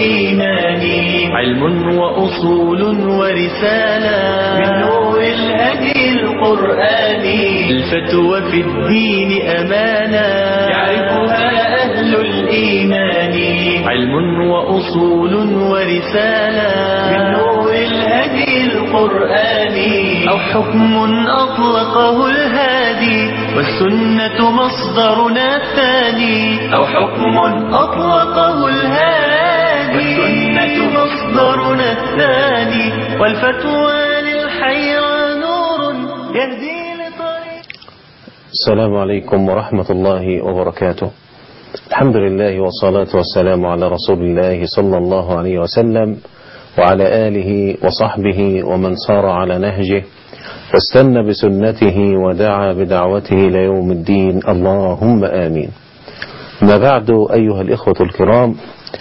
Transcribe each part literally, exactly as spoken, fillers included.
الإيمان علم وأصول ورسالة من نور الهدي القرآني الفتوى في الدين أمانة يعرفها أهل الإيمان علم وأصول ورسالة من نور الهدي القرآني أو حكم أطلقه الهادي والسنة مصدرنا الثاني أو حكم أطلقه الهادي والسنة مصدرنا الثاني والفتوى للحيرى نور يهدي لطريق. السلام عليكم ورحمة الله وبركاته. الحمد لله والصلاة والسلام على رسول الله صلى الله عليه وسلم وعلى آله وصحبه ومن سار على نهجه واستنى بسنته ودعا بدعوته ليوم الدين، اللهم آمين. ما بعد أيها الإخوة الكرام،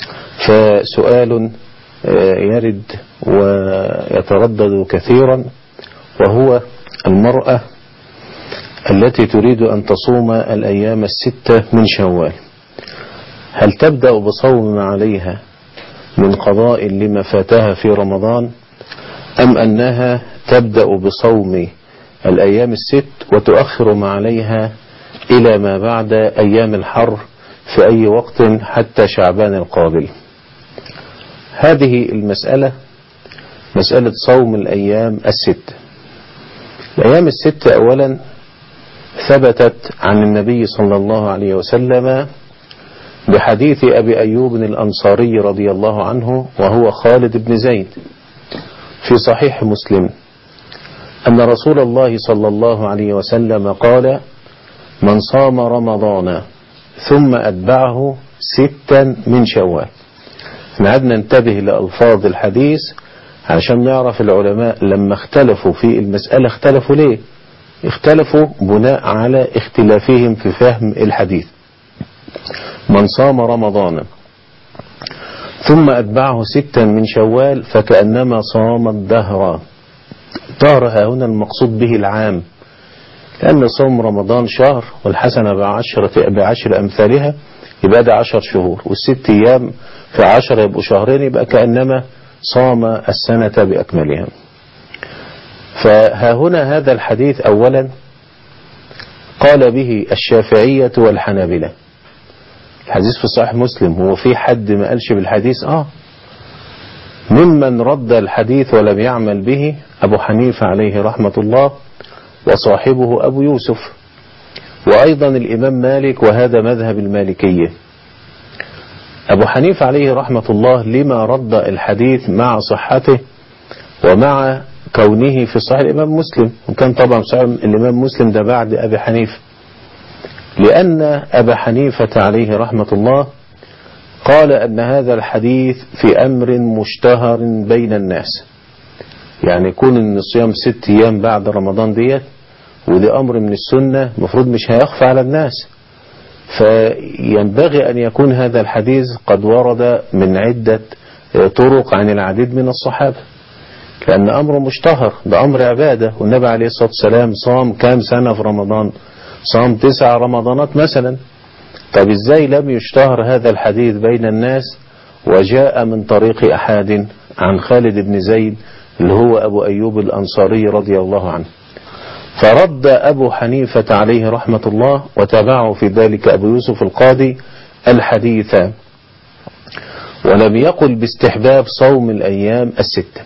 فسؤال يرد ويتردد كثيرا، وهو المرأة التي تريد أن تصوم الأيام الستة من شوال، هل تبدأ بصوم ما عليها من قضاء لما فاتها في رمضان، أم أنها تبدأ بصوم الأيام الست وتؤخر ما عليها إلى ما بعد أيام الحر في أي وقت حتى شعبان القابل؟ هذه المسألة مسألة صوم الأيام الست. الأيام الست أولا ثبتت عن النبي صلى الله عليه وسلم بحديث أبي أيوب الأنصاري رضي الله عنه، وهو خالد بن زيد، في صحيح مسلم، أن رسول الله صلى الله عليه وسلم قال: من صام رمضان ثم أتبعه ستا من شوال. نعد ننتبه لألفاظ الحديث عشان نعرف العلماء لما اختلفوا في المسألة اختلفوا ليه؟ اختلفوا بناء على اختلافهم في فهم الحديث. من صام رمضان ثم أتبعه ستا من شوال فكأنما صام الدهر. دهر هنا المقصود به العام، لأن صوم رمضان شهر والحسنة بعشرة بعشر أمثالها، يبقى ده عشر شهور، والست أيام في عشر يبقوا شهرين، يبقى كأنما صام السنة بأكملها. فها هنا هذا الحديث أولا قال به الشافعية والحنابلة. الحديث في صحيح مسلم، هو في حد ما قالش بالحديث؟ آه ممن رد الحديث ولم يعمل به أبو حنيفة عليه رحمة الله، وصاحبه أبو يوسف، وأيضا الإمام مالك، وهذا مذهب المالكية. أبو حنيفة عليه رحمة الله لما رد الحديث مع صحته ومع كونه في صحيح الإمام مسلم، وكان طبعا صحيح الإمام مسلم ده بعد أبي حنيفة، لأن أبا حنيفة عليه رحمة الله قال أن هذا الحديث في أمر مشتهر بين الناس، يعني يكون أن الصيام ست أيام بعد رمضان ديت، وده أمر من السنة مفروض مش هيخفى على الناس، فينبغي أن يكون هذا الحديث قد ورد من عدة طرق عن العديد من الصحابة، لأن أمر مشتهر، ده أمر عبادة، والنبي عليه الصلاة والسلام صام كام سنة في رمضان؟ صام تسع رمضانات مثلا. طب ازاي لم يشتهر هذا الحديث بين الناس وجاء من طريق أحد عن خالد بن زيد اللي هو أبو أيوب الأنصاري رضي الله عنه؟ فرد أبو حنيفة عليه رحمة الله وتابعه في ذلك أبو يوسف القاضي الحديث، ولم يقل باستحباب صوم الأيام الستة.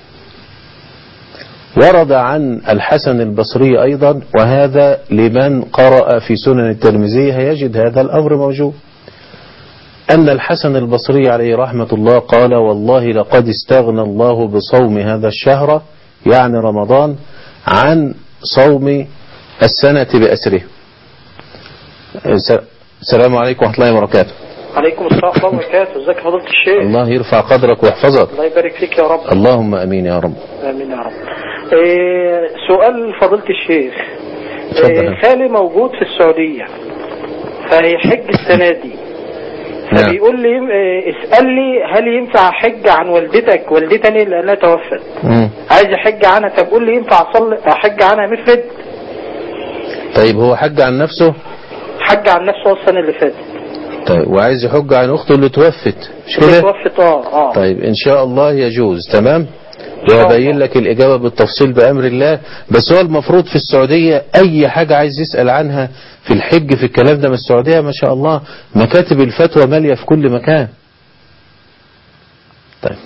ورد عن الحسن البصري أيضا، وهذا لمن قرأ في سنن الترمذي يجد هذا الأمر موجود، أن الحسن البصري عليه رحمة الله قال: والله لقد استغنى الله بصوم هذا الشهر، يعني رمضان، عن صوم السنة بأسره. السلام عليكم ورحمة الله وبركاته. عليكم السلام ورحمة الله وبركاته. ازيك يا فضيلة الشيخ؟ الله يرفع قدرك ويحفظك. الله يبارك فيك يا رب. اللهم امين يا رب. امين يا رب. إيه سؤال فضيلة الشيخ، إيه خالي موجود في السعودية فهيحج السنة دي، فبيقول لي إيه اسأل لي هل ينفع حج عن والدتك والدتني لأنها توفت، عايز احج عنها، طب قول لي ينفع اصلي احج عنها مفرد؟ طيب هو حج عن نفسه؟ حج عن نفسه السنة اللي فاتت. طيب وعايز يحج عن أخته اللي توفت مش كده؟ اللي توفت اه اه طيب إن شاء الله يجوز. تمام. وهبين لك الإجابة بالتفصيل بأمر الله. بس هو المفروض في السعودية أي حاجة عايز يسأل عنها في الحج في الكلام ده من السعودية ما شاء الله مكاتب الفتوى مالية في كل مكان. طيب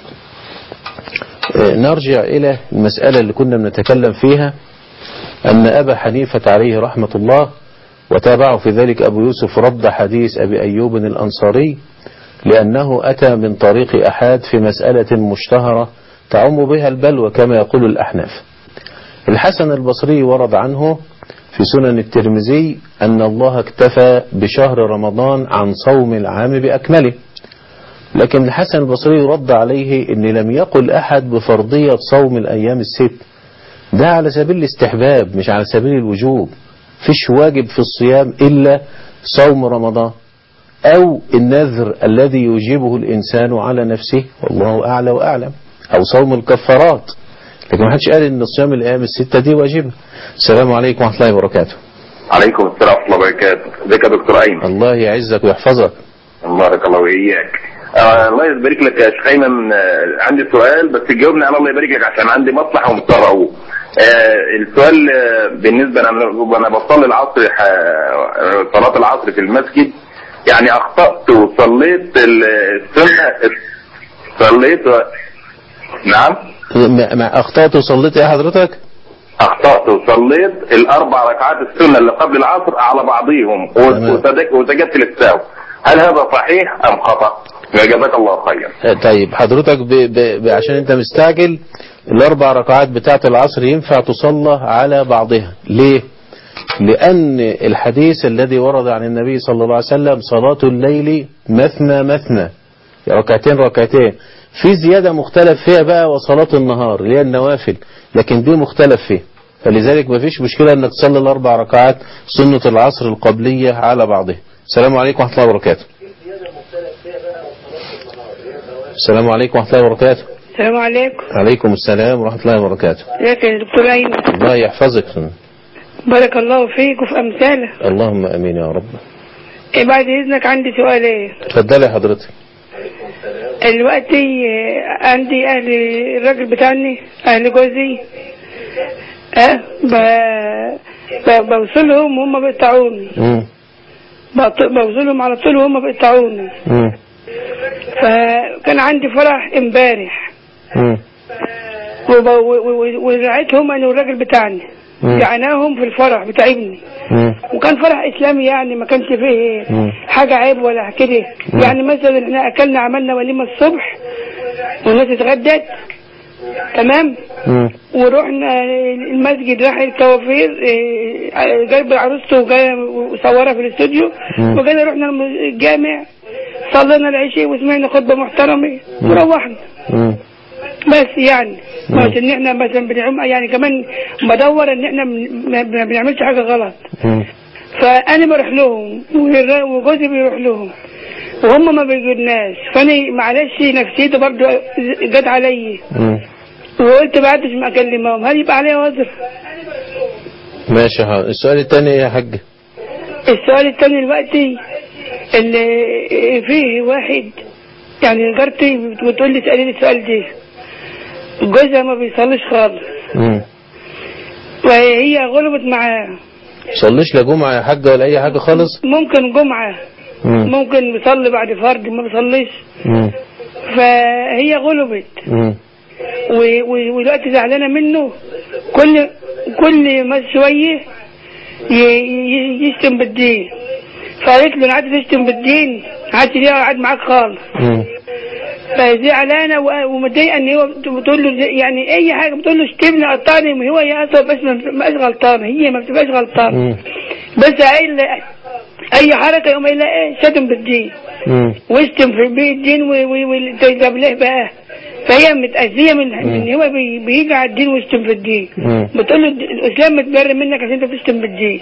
نرجع إلى المسألة اللي كنا بنتكلم فيها أن أبا حنيفة عليه رحمة الله وتابعه في ذلك أبو يوسف رد حديث أبي أيوب الأنصاري لأنه أتى من طريق أحد في مسألة مشتهرة تعم بها البلوى كما يقول الأحناف. الحسن البصري ورد عنه في سنن الترمذي أن الله اكتفى بشهر رمضان عن صوم العام بأكمله، لكن الحسن البصري رد عليه أن لم يقل أحد بفرضية صوم الأيام الست، ده على سبيل الاستحباب مش على سبيل الوجوب. فيش واجب في الصيام إلا صوم رمضان أو النذر الذي يجيبه الإنسان على نفسه والله أعلى وأعلم، أو صوم الكفارات، لكن ما حدش قال إن صيام الأيام الستة دي واجبة. السلام عليكم ورحمة الله وبركاته. عليكم السلام ورحمة الله وبركاته. ازيك يا دكتور أيمن؟ الله يعزك ويحفظك. بارك الله وإياك. آه الله يبارك لك يا شيخ أيمن. آه عندي سؤال بس تجاوبني على الله يبارك لك عشان عندي مصلحة ومضطر أقول. آه السؤال آه بالنسبة أنا أنا بصلي العصر آه صلاة العصر في المسجد، يعني أخطأت وصليت السنة صليت و... نعم ما أخطأت وصليت إيه حضرتك؟ أخطأت وصليت الأربع ركعات السنة اللي قبل العصر على بعضهم وسجدت للسهو، هل هذا صحيح أم خطأ؟ جزاك الله خيرا. طيب حضرتك ب... ب... ب... عشان أنت مستعجل الأربع ركعات بتاعة العصر ينفع تصلى على بعضها. ليه؟ لأن الحديث الذي ورد عن النبي صلى الله عليه وسلم صلاة الليل مثنى مثنى، ركعتين ركعتين. في زيادة مختلف فيها بقى وصلاة النهار اللي هي النوافل، لكن دي مختلف فيها، فلذلك ما فيش مشكلة انك تصلي الاربع ركعات سنة العصر القبلية على بعضها. السلام عليكم ورحمة الله وبركاته. السلام عليكم ورحمة الله وبركاته. السلام عليكم. عليكم السلام ورحمة الله وبركاته. ازيك يا دكتور أيمن؟ الله يحفظك. بارك الله فيك وفي أمثالك. اللهم أمين يا رب. إيه بعد إذنك عندي سؤالين. اتفضلي يا حضرتك. دلوقتي عندي أهل الراجل بتاعني أهل جوزي أه بوصلهم وهم بيقطعوني، بوصلهم على طول وهم بيقطعوني. فكان عندي فرح امبارح ورعيتهم أنا والراجل بتاعني جعناهم في الفرح بتاع ابني، وكان فرح اسلامي يعني ما كانش فيه حاجة عيب ولا كده. يعني مثلا احنا اكلنا عملنا وليمة الصبح والناس اتغدت تمام، ورحنا المسجد راح الكوافير جايب عروسته وصورها في الاستوديو، وجينا رحنا الجامع صلينا العشاء وسمعنا خطبة محترمة وروحنا. بس يعني مش ان احنا مثلا بنعم يعني كمان بدور ان احنا ما بنعملش حاجه غلط. فانا بروح لهم وجوزي بيروح لهم وهم ما بيجولناش، فانا معلش نفسيتي برضو جت عليا وقلت بعدش ما اكلمهم، هل يبقى عليا وزر؟ ماشي. السؤال الثاني يا حاج. السؤال الثاني دلوقتي اللي فيه واحد يعني جارتي بتقول لي اسالي لي السؤال ده، جوزها ما بيصليش خالص وهي غلبت معاه. صليش لا جمعة يا حاجة ولا أي حاجة خالص؟ ممكن جمعة مم. ممكن بيصلي بعد فرد ما بيصليش. فهي غلبت ودلوقتي زعلانة منه، كل كل ما شوية يشتم بالدين. فقالت له انا عايز تشتم بالدين عايز ليه قاعد معاك خالص. فزعلانه ومتضايقه ان هو بتقول له يعني اي حاجه بتقول له اشتمني قطعني، وهو هي اصلا بس ما بتبقاش غلطانه، هي ما بتبقاش غلطانه بس قايل اي حركه يقوم قايل ايه شتم بالدين واشتم في بيت الدين وطب ليه بقى. فهي متأذية من ان هو بيجي على الدين ويشتم في الدين، بتقول له الاسلام متبرر منك عشان انت بتشتم بالدين.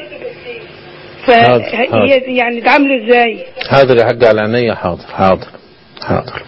فهي يعني تعاملوا ازاي؟ حاضر يا حاج على عينيا. حاضر حاضر حاضر.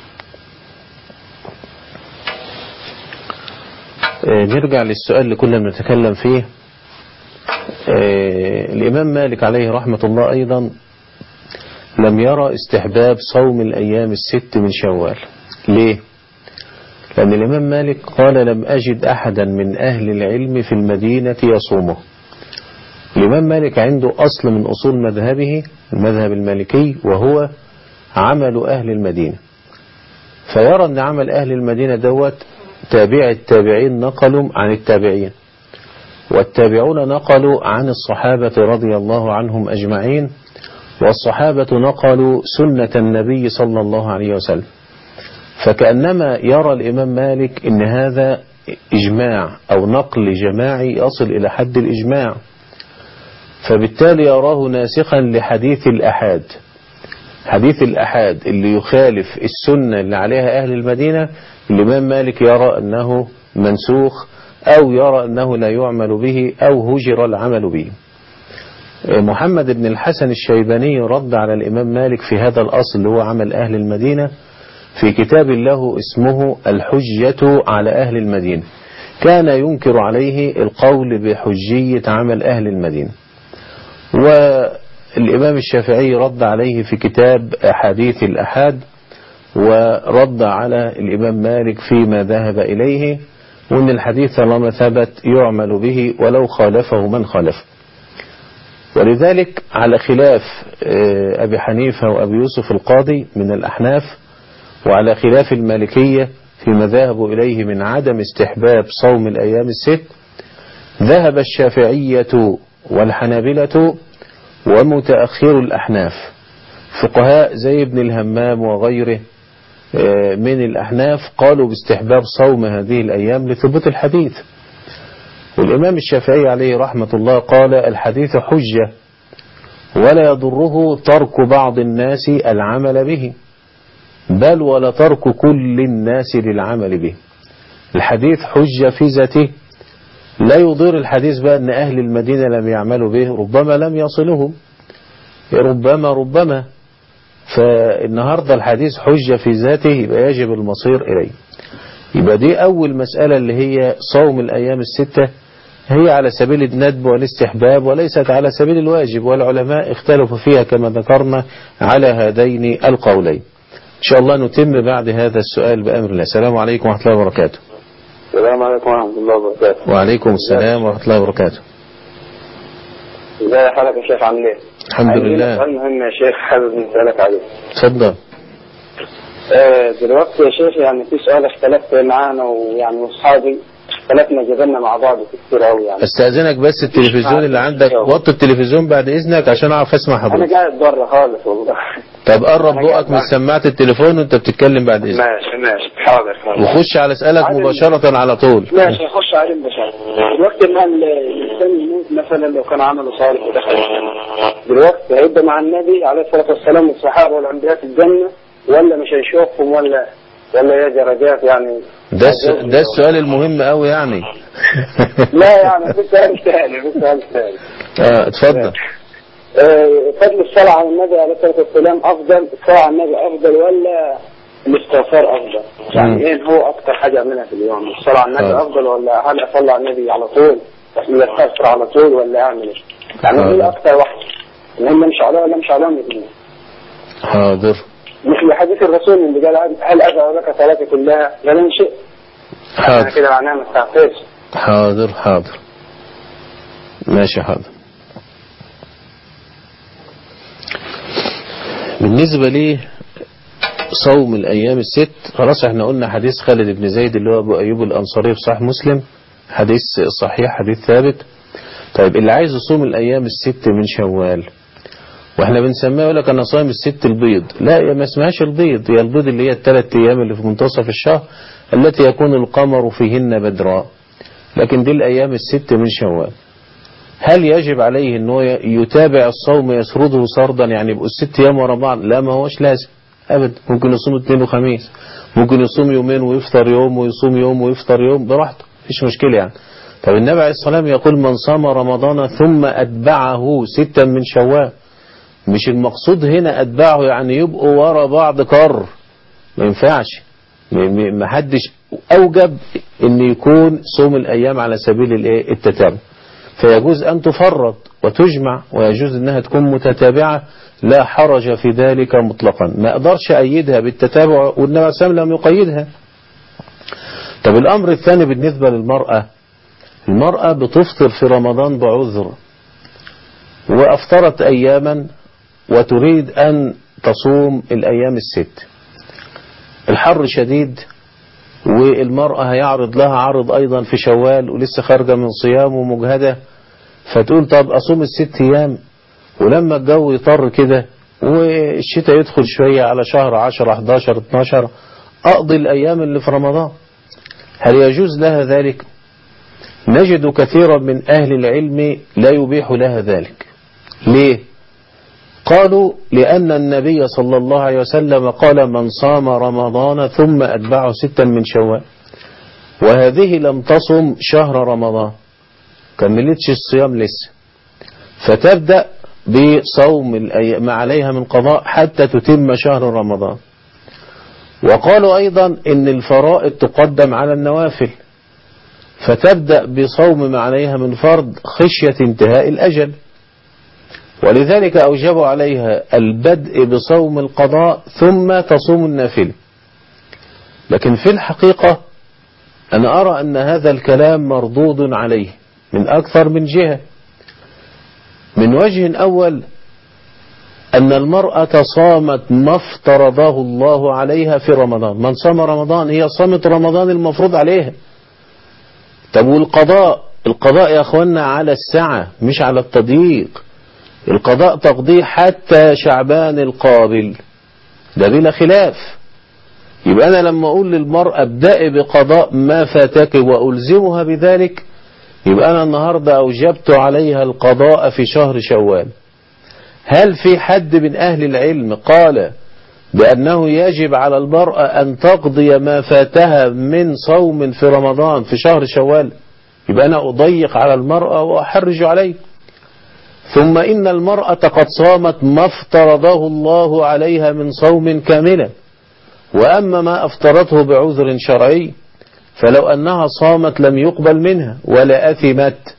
آه نرجع للسؤال اللي كنا بنتكلم فيه. آه الإمام مالك عليه رحمة الله أيضا لم يرى استحباب صوم الأيام الست من شوال. ليه؟ لأن الإمام مالك قال لم أجد أحدا من أهل العلم في المدينة يصومه. الإمام مالك عنده أصل من أصول مذهبه المذهب المالكي، وهو عمل أهل المدينة، فيرى أن عمل أهل المدينة دوت تابع التابعين نقلوا عن التابعين، والتابعون نقلوا عن الصحابة رضي الله عنهم أجمعين، والصحابة نقلوا سنة النبي صلى الله عليه وسلم. فكأنما يرى الإمام مالك أن هذا إجماع أو نقل جماعي يصل إلى حد الإجماع، فبالتالي يراه ناسخا لحديث الأحاد. حديث الأحاد اللي يخالف السنة اللي عليها أهل المدينة، الإمام مالك يرى أنه منسوخ، أو يرى أنه لا يعمل به أو هجر العمل به. محمد بن الحسن الشيباني رد على الإمام مالك في هذا الأصل اللي هو عمل أهل المدينة في كتاب له اسمه الحجة على أهل المدينة. كان ينكر عليه القول بحجية عمل أهل المدينة، والإمام الشافعي رد عليه في كتاب أحاديث الأحاد، ورد على الإمام مالك فيما ذهب إليه، وأن الحديث طالما ثبت يعمل به ولو خالفه من خالفه. ولذلك على خلاف أبي حنيفة وأبي يوسف القاضي من الأحناف، وعلى خلاف المالكية فيما ذهبوا إليه من عدم استحباب صوم الأيام الست، ذهب الشافعية والحنابلة ومتأخر الأحناف فقهاء زي ابن الهمام وغيره من الأحناف قالوا باستحباب صوم هذه الأيام لثبوت الحديث. والإمام الشافعي عليه رحمة الله قال الحديث حجة ولا يضره ترك بعض الناس العمل به، بل ولا ترك كل الناس للعمل به. الحديث حجة في ذاته، لا يضر الحديث بقى أن أهل المدينة لم يعملوا به، ربما لم يصلهم، ربما ربما فالنهاردة الحديث حجة في ذاته، يبقى يجب المصير إليه. يبقى دي أول مسألة اللي هي صوم الأيام الستة، هي على سبيل الندب والاستحباب وليست على سبيل الواجب، والعلماء اختلفوا فيها كما ذكرنا على هذين القولين. إن شاء الله نتم بعد هذا السؤال بأمر الله. السلام عليكم ورحمة الله وبركاته. السلام عليكم ورحمة الله وبركاته. وعليكم السلام ورحمة الله وبركاته. ازي حضرتك يا شيخ، عامل ايه؟ الحمد لله. سؤال مهم يا شيخ حابب نسألك عليه. اتفضل. آه دلوقتي يا شيخ يعني في سؤال اختلفت معانا ويعني واصحابي اختلفنا جدلنا مع بعض كتير قوي يعني. استاذنك بس التلفزيون اللي عندك وطي التلفزيون بعد اذنك عشان اعرف اسمع حضرتك. انا قاعد بره خالص والله. طب قرب بقك من سماعة التليفون وانت بتتكلم بعد اذنك. ماشي ماشي حاضر حاضر. وخش على اسألك مباشرة على طول. ماشي اخش عليه مباشرة. دلوقتي ما الانسان يموت مثلا لو كان عمله صالح ودخل الجنة، دلوقتي هيبقى مع النبي عليه الصلاة والسلام والصحابة والانبياء في الجنة، ولا مش هيشوفهم، ولا ولا يا درجات يعني؟ ده ده السؤال المهم قوي يعني. لا يعني في سؤال ثاني في سؤال ثاني. اه اتفضل. فضل الصلاة على النبي عليه الصلاة والسلام أفضل، الصلاة على النبي أفضل ولا الاستغفار أفضل؟ يعني إيه هو أكتر حاجة أعملها في اليوم؟ الصلاة على النبي أفضل، ولا هل أصلي على النبي على طول ولا أستغفر على طول، ولا أعمل إيه؟ يعني إيه أكتر واحدة؟ المهم مش عليها ولا مش عليهم الاثنين؟ حاضر. مثل حديث الرسول اللي قال هل أدعو لك صلاتي كلها؟ قال إن شئت. حاضر. كده معناها ما استغفرش. حاضر حاضر. ماشي حاضر. بالنسبة لي صوم الأيام الست، خلاص احنا قلنا حديث خالد بن زيد اللي هو أبو أيوب الأنصاري في صحيح مسلم، حديث صحيح حديث ثابت. طيب اللي عايز يصوم الأيام الست من شوال، واحنا بنسميه يقول لك أنا صايم الست البيض، لا يا ما اسمهاش البيض، هي البيض اللي هي الثلاث أيام اللي في منتصف الشهر التي يكون القمر فيهن بدرا، لكن دي الأيام الست من شوال. هل يجب عليه أنه يتابع الصوم يسرده سردا، يعني يبقوا الست أيام ورا بعض؟ لا، ما هوش لازم أبدا. ممكن يصوم اثنين وخميس، ممكن يصوم يومين ويفطر يوم، ويصوم يوم ويفطر يوم براحته، مفيش مشكلة يعني. طب النبي عليه الصلاة والسلام يقول من صام رمضان ثم أتبعه ستا من شوال، مش المقصود هنا أتبعه يعني يبقوا ورا بعض كر، ما ينفعش. ما حدش أوجب أن يكون صوم الأيام على سبيل التتابع، فيجوز أن تفرط وتجمع ويجوز أنها تكون متتابعة، لا حرج في ذلك مطلقا. ما أقدرش أيدها بالتتابع والنبي صلى الله عليه وسلم لم يقيدها. طب الأمر الثاني بالنسبة للمرأة، المرأة بتفطر في رمضان بعذر وأفطرت أياما وتريد أن تصوم الأيام الست، الحر شديد والمرأة هيعرض لها عرض أيضا في شوال ولسه خارجة من صيام ومجهدة، فتقول طب أصوم الست أيام ولما الجو يطر كده والشتاء يدخل شوية على شهر عشرة حداشر اتناشر أقضي الأيام اللي في رمضان. هل يجوز لها ذلك؟ نجد كثيرا من أهل العلم لا يبيح لها ذلك. ليه؟ قالوا لأن النبي صلى الله عليه وسلم قال من صام رمضان ثم أتبعه ستا من شوال، وهذه لم تصم شهر رمضان كملتش الصيام لسه، فتبدأ بصوم ما عليها من قضاء حتى تتم شهر رمضان. وقالوا أيضا إن الفرائض تقدم على النوافل، فتبدأ بصوم ما عليها من فرض خشية انتهاء الأجل، ولذلك أوجبوا عليها البدء بصوم القضاء ثم تصوم النافل. لكن في الحقيقة أنا أرى أن هذا الكلام مردود عليه من أكثر من جهة. من وجه أول أن المرأة صامت ما افترضه الله عليها في رمضان، من صام رمضان هي صامت رمضان المفروض عليها. طب والقضاء، القضاء يا أخوانا على الساعة مش على التضييق، القضاء تقضيه حتى شعبان القابل، ده بلا خلاف. يبقى أنا لما أقول للمرأة ابدأي بقضاء ما فاتك وألزمها بذلك، يبقى أنا النهاردة أوجبت عليها القضاء في شهر شوال. هل في حد من أهل العلم قال بأنه يجب على المرأة أن تقضي ما فاتها من صوم في رمضان في شهر شوال؟ يبقى أنا أضيق على المرأة وأحرج عليه. ثم إن المرأة قد صامت ما افترضه الله عليها من صوم كاملا، وأما ما افترضه بعذر شرعي فلو أنها صامت لم يقبل منها ولا أثمت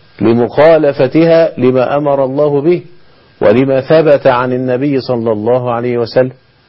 لمخالفتها لما أمر الله به ولما ثبت عن النبي صلى الله عليه وسلم.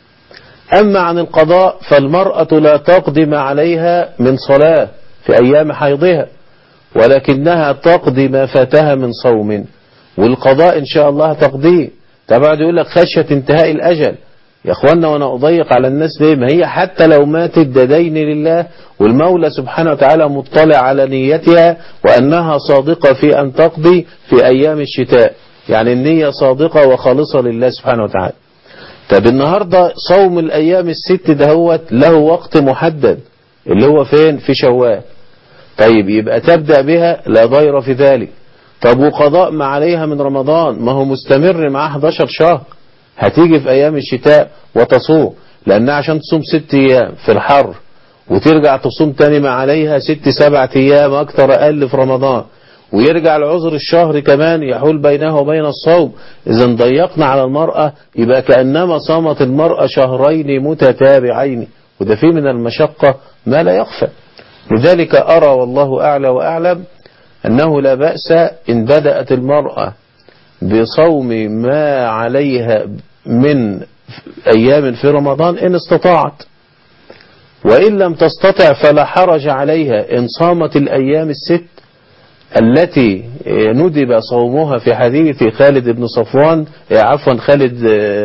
أما عن القضاء فالمرأة لا تقضي ما عليها من صلاة في أيام حيضها، ولكنها تقضي ما فاتها من صوم، والقضاء إن شاء الله تقضيه. طبعا يقول لك خشية انتهاء الأجل. يا أخوانا وأنا أضيق على الناس ليه؟ ما هي حتى لو ماتت دين لله، والمولى سبحانه وتعالى مطلع على نيتها وأنها صادقة في أن تقضي في أيام الشتاء، يعني النية صادقة وخالصة لله سبحانه وتعالى. طب النهاردة صوم الأيام الست دهوت له وقت محدد اللي هو فين؟ في شوال. طيب يبقى تبدأ بها لا ضير في ذلك. طب وقضاء ما عليها من رمضان ما هو مستمر مع حداشر شهر، هتيجي في أيام الشتاء وتصوم، لأنها عشان تصوم ست أيام في الحر وترجع تصوم تاني ما عليها ست سبعة أيام أكتر أقل في رمضان، ويرجع العذر الشهر كمان يحول بينها وبين الصوم. إذا ضيقنا على المرأة يبقى كأنما صامت المرأة شهرين متتابعين، وده فيه من المشقة ما لا يخفى. لذلك أرى والله أعلى وأعلم أنه لا بأس إن بدأت المرأة بصوم ما عليها من أيام في رمضان إن استطاعت، وإن لم تستطع فلا حرج عليها إن صامت الأيام الست التي ندب صومها في حديث خالد بن صفوان عفوا خالد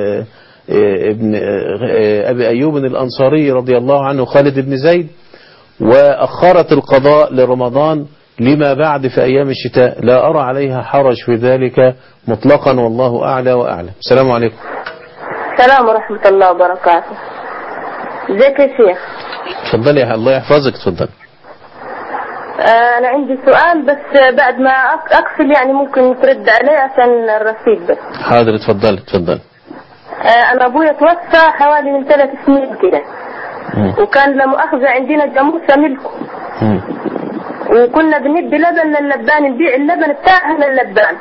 ابن أبي أيوب الأنصاري رضي الله عنه خالد بن زيد، وأخرت القضاء لرمضان لما بعد في أيام الشتاء. لا أرى عليها حرج في ذلك مطلقا والله أعلى وأعلم. السلام عليكم. السلام ورحمة الله وبركاته. ازيك يا شيخ؟ تفضل يا الله يحفظك. تفضل. أنا عندي سؤال بس بعد ما أقفل يعني ممكن ترد عليه عشان الرصيد بس. حاضر اتفضل اتفضل. أنا أبويا توفى حوالي من ثلاث سنين كده، وكان لا مؤاخذة عندنا جاموسة ملكه، وكنا بندي لبن لللبان، نبيع اللبن بتاعها لللبان،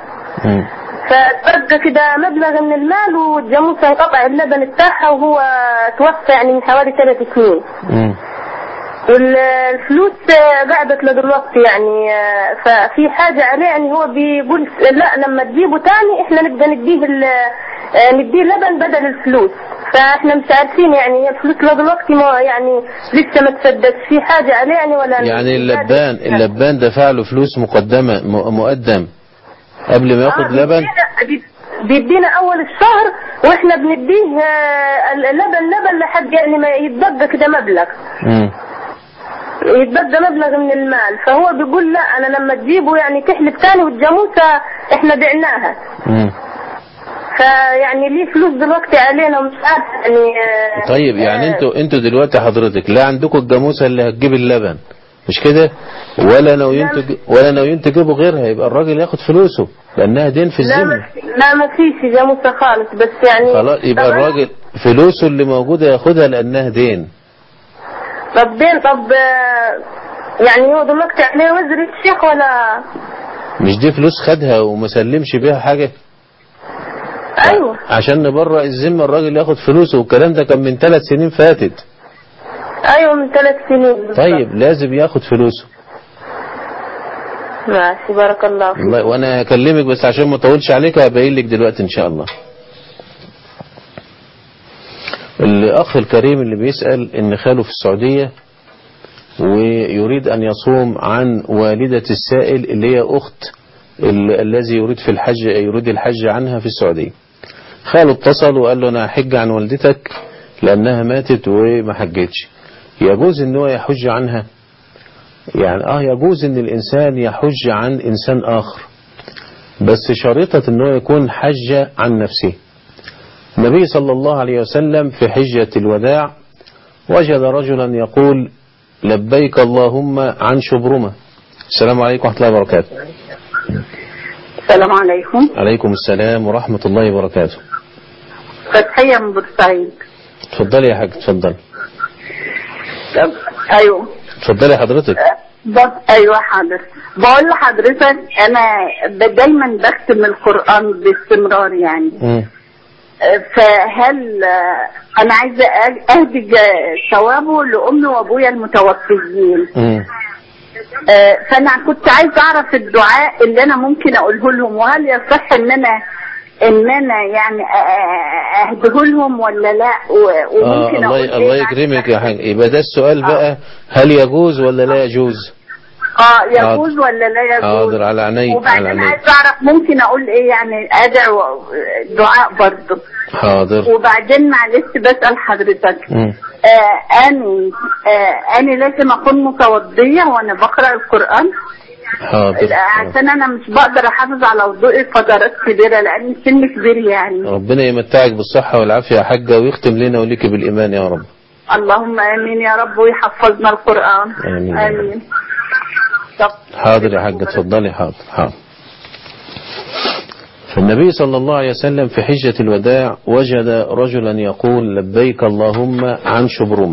فبقى كده مبلغ من المال والجاموسة انقطع اللبن بتاعها وهو توفى يعني من حوالي ثلاث سنين. والفلوس قعدت لدلوقتي يعني، ففي حاجة عليه يعني. هو بيقول لا لما تجيبه تاني احنا نبدأ نديه نديه لبن بدل الفلوس، فاحنا مش عارفين يعني الفلوس لدلوقتي ما يعني لسه ما تسددش. في حاجة عليه يعني ولا يعني اللبان اللبان دفع له فلوس مقدمة مقدم قبل ما ياخد آه لبن؟ بيدينا اول الشهر واحنا بنديه اللبن لبن لحد يعني ما يتبقى كده مبلغ. امم يتبقى مبلغ من المال. فهو بيقول لا انا لما تجيبه يعني تحلب تاني والجاموسة احنا بعناها. امم فيعني ليه فلوس دلوقتي علينا ومش عارف يعني. طيب يعني انتوا انتوا دلوقتي حضرتك لا عندكم الجاموسة اللي هتجيب اللبن مش كده، ولا ناويين ولا ناويين تجيبوا غيرها، يبقى الراجل ياخد فلوسه لانها دين في الذمه. لا ما فيش جاموسة خالص، بس يعني خلاص يبقى الراجل فلوسه اللي موجودة ياخدها لانها دين. طب دين طب يعني هو دلوقتي عليه وزر الشيخ ولا مش دي فلوس خدها وما سلمش بيها حاجة؟ ايوه عشان نبرأ الذمه الراجل ياخد فلوسه، والكلام ده كان من ثلاث سنين فاتت. ايوه من ثلاث سنين بالضبط. طيب لازم ياخد فلوسه. ماشي بارك الله فيك. والله وانا هكلمك بس عشان ما اطولش عليك هبين لك دلوقتي ان شاء الله. الاخ الكريم اللي بيسأل ان خاله في السعودية ويريد ان يصوم عن والدة السائل اللي هي اخت الذي يريد في الحج يريد الحج عنها في السعودية. خاله اتصل وقال له انا هحج عن والدتك لانها ماتت وما حجتش، يجوز ان هو يحج عنها؟ يعني اه يجوز ان الانسان يحج عن انسان اخر، بس شريطة ان هو يكون حج عن نفسه. النبي صلى الله عليه وسلم في حجة الوداع وجد رجلا يقول لبيك اللهم عن شبرمة. السلام عليكم ورحمة الله وبركاته. السلام عليكم. عليكم السلام ورحمة الله وبركاته. فتحية من بورسعيد. اتفضلي يا حاج اتفضلي. ايوه اتفضلي حضرتك. ايوه حاضر. بقول لحضرتك انا دايما بختم القرآن باستمرار يعني. م. فهل انا عايزه اهدي ثوابه لامي وابويا المتوفيين، فانا كنت عايزه اعرف الدعاء اللي انا ممكن اقوله لهم، وهل يصح ان انا ان انا يعني اهديه لهم ولا لا، وممكن آه اقول الله, الله يكرمك يا حاج. يبقى ده السؤال بقى، هل يجوز ولا لا يجوز؟ اه يجوز حاضر. ولا لا يجوز؟ حاضر على عيني. وبعدين عايز اعرف ممكن اقول ايه يعني ادعو دعاء برضه. حاضر. وبعدين معلش بسأل حضرتك آه اني آه اني لازم اكون متوضية وانا بقرأ القرآن؟ حاضر. عشان انا مش بقدر احافظ على وضوئي فترات كبيرة لان سن كبير يعني. ربنا يمتعك بالصحة والعافية يا حاجة ويختم لنا وليك بالإيمان يا رب. اللهم امين يا رب ويحفظنا القرآن. امين, آمين. حاضر يا حاجة اتفضلي. حاضر حاضر. فالنبي صلى الله عليه وسلم في حجة الوداع وجد رجلا يقول لبيك اللهم عن شبرمة.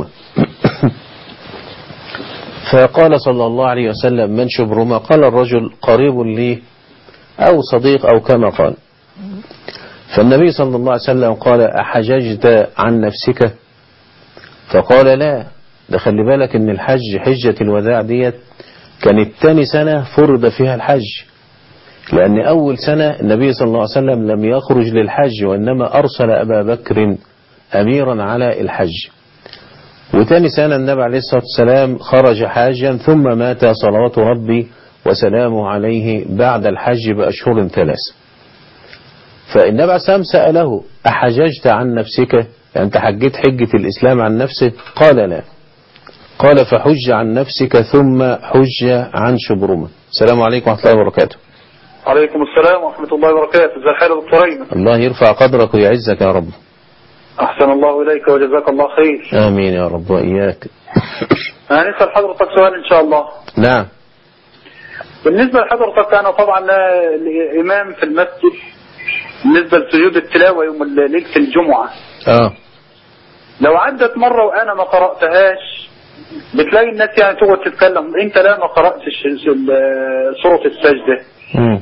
فقال صلى الله عليه وسلم من شبرمة؟ قال الرجل قريب لي أو صديق أو كما قال. فالنبي صلى الله عليه وسلم قال أحججت عن نفسك؟ فقال لا، ده خلي بالك ان الحج حجة الوداع ديت كانت تاني سنة فرض فيها الحج، لأن أول سنة النبي صلى الله عليه وسلم لم يخرج للحج وإنما أرسل أبا بكر أميرا على الحج، وتاني سنة النبي عليه الصلاة والسلام خرج حاجا ثم مات صلوات ربي وسلامه عليه بعد الحج بأشهر ثلاث. فالنبي عليه الصلاة والسلام سأله أحججت عن نفسك؟ يعني أنت حجيت حجة الإسلام عن نفسك؟ قال لا. قال فحج عن نفسك ثم حج عن شبرمة. السلام عليكم ورحمة الله وبركاته. عليكم السلام ورحمة الله وبركاته. ازي الحال يا دكتور أيمن؟ الله يرفع قدرك ويعزك يا رب. أحسن الله إليك وجزاك الله خير. آمين يا رب وإياك. هنسأل حضرتك سؤال إن شاء الله. نعم. بالنسبة لحضرتك أنا طبعا الإمام في المسجد بالنسبة لسجود التلاوة يوم ليلة الجمعة. آه. لو عدت مرة وأنا ما قرأتهاش بتلاقي الناس يعني تقعد تتكلم أنت لا ما قرأتش سورة السجدة. مم.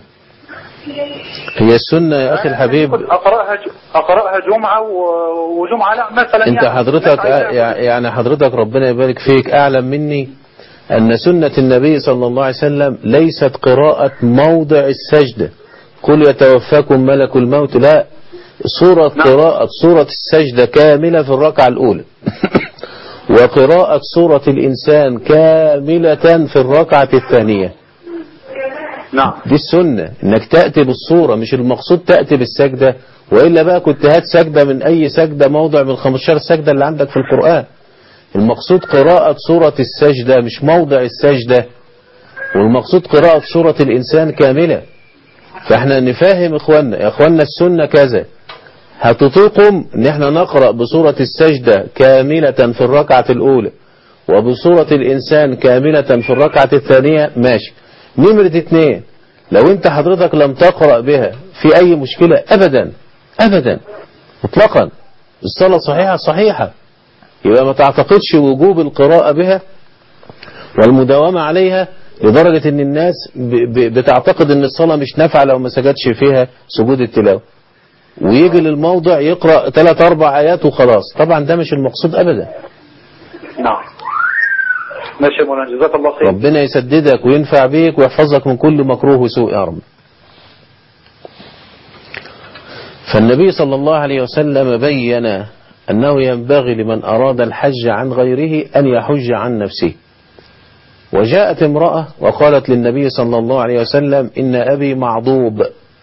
هي السنة يا أخي الحبيب أقرأها أقرأها جمعة وجمعة لا مثلا. أنت يعني حضرتك يعني حضرتك ربنا يبارك فيك أعلم مني أن سنة النبي صلى الله عليه وسلم ليست قراءة موضع السجدة قل يتوفاكم ملك الموت، لا، سورة قراءة سورة السجدة كاملة في الركعة الأولى وقراءة سورة الإنسان كاملة في الركعة الثانية. نعم دي السنة، انك تأتي بالصورة، مش المقصود تأتي بالسجدة، وإلا بقى كنت هات سجدة من أي سجدة موضع من خمستاشر سجدة اللي عندك في القرآن. المقصود قراءة سورة السجدة مش موضع السجدة، والمقصود قراءة سورة الإنسان كاملة. فاحنا نفهم إخواننا يا إخواننا السنة كذا، هتطيقم ان احنا نقرأ بسورة السجدة كاملة في الركعة الأولى وبسورة الإنسان كاملة في الركعة الثانية، ماشي. نمرة اتنين، لو انت حضرتك لم تقرأ بها في اي مشكلة ابدا ابدا مطلقا، الصلاة صحيحة صحيحة، يبقى ما تعتقدش وجوب القراءة بها والمداومة عليها لدرجة ان الناس بتعتقد ان الصلاة مش نافعة لو ما سجدش فيها سجود التلاوة، ويجي للموضع يقرأ ثلاث اربع ايات وخلاص. طبعا ده مش المقصود ابدا. نعم ماشي يا مولانا، جزاك الله خير. ربنا يسددك وينفع بيك ويحفظك من كل مكروه وسوء يا رب. فالنبي صلى الله عليه وسلم بين أنه ينبغي لمن أراد الحج عن غيره أن يحج عن نفسه. وجاءت امرأة وقالت للنبي صلى الله عليه وسلم إن أبي معضوب.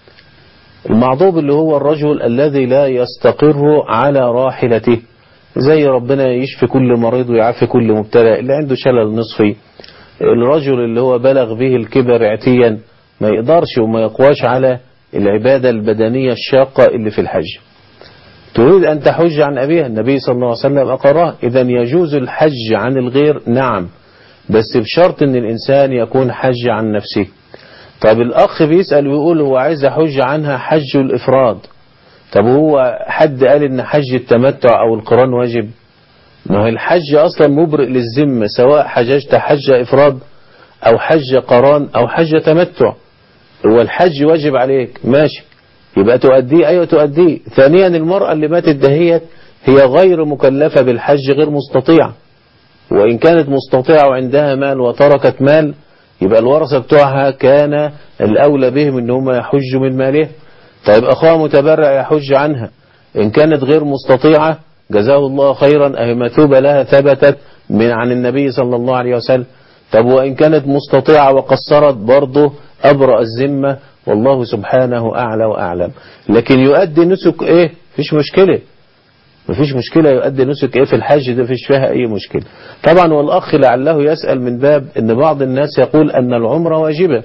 المعضوب اللي هو الرجل الذي لا يستقر على راحلته، زي ربنا يشفي كل مريض ويعافي كل مبتلى، اللي عنده شلل نصفي، الرجل اللي هو بلغ به الكبر عتيا ما يقدرش وما يقواش على العبادة البدنية الشاقة اللي في الحج. تريد أن تحج عن أبيها، النبي صلى الله عليه وسلم أقرها. إذن يجوز الحج عن الغير، نعم، بس بشرط أن الإنسان يكون حج عن نفسه. طب الأخ بيسأل ويقول هو عايز أحج عنها حج الإفراد، طب هو حد قال ان حج التمتع او القران واجب؟ ما هو الحج اصلا مبرئ للذمة، سواء حججت حج افراد او حج قران او حج تمتع، هو الحج واجب عليك، ماشي، يبقى تؤديه، ايوه تؤديه. ثانيا المرأة اللي ماتت دهيت هي غير مكلفة بالحج، غير مستطيعة، وان كانت مستطيعة وعندها مال وتركت مال يبقى الورثة بتوعها كان الاولى بهم ان هم يحجوا من ماله. طيب أخوها متبرع يحج عنها، إن كانت غير مستطيعة جزاه الله خيرا، أهي مثوبة لها ثبتت من عن النبي صلى الله عليه وسلم. طب وإن كانت مستطيعة وقصرت برضه أبرأ الذمة، والله سبحانه أعلى وأعلم. لكن يؤدي نسك إيه؟ فيش مشكلة، مفيش مشكلة يؤدي نسك إيه في الحج، ده فيش فيها أي مشكلة. طبعا والأخ لعله يسأل من باب إن بعض الناس يقول أن العمرة واجبة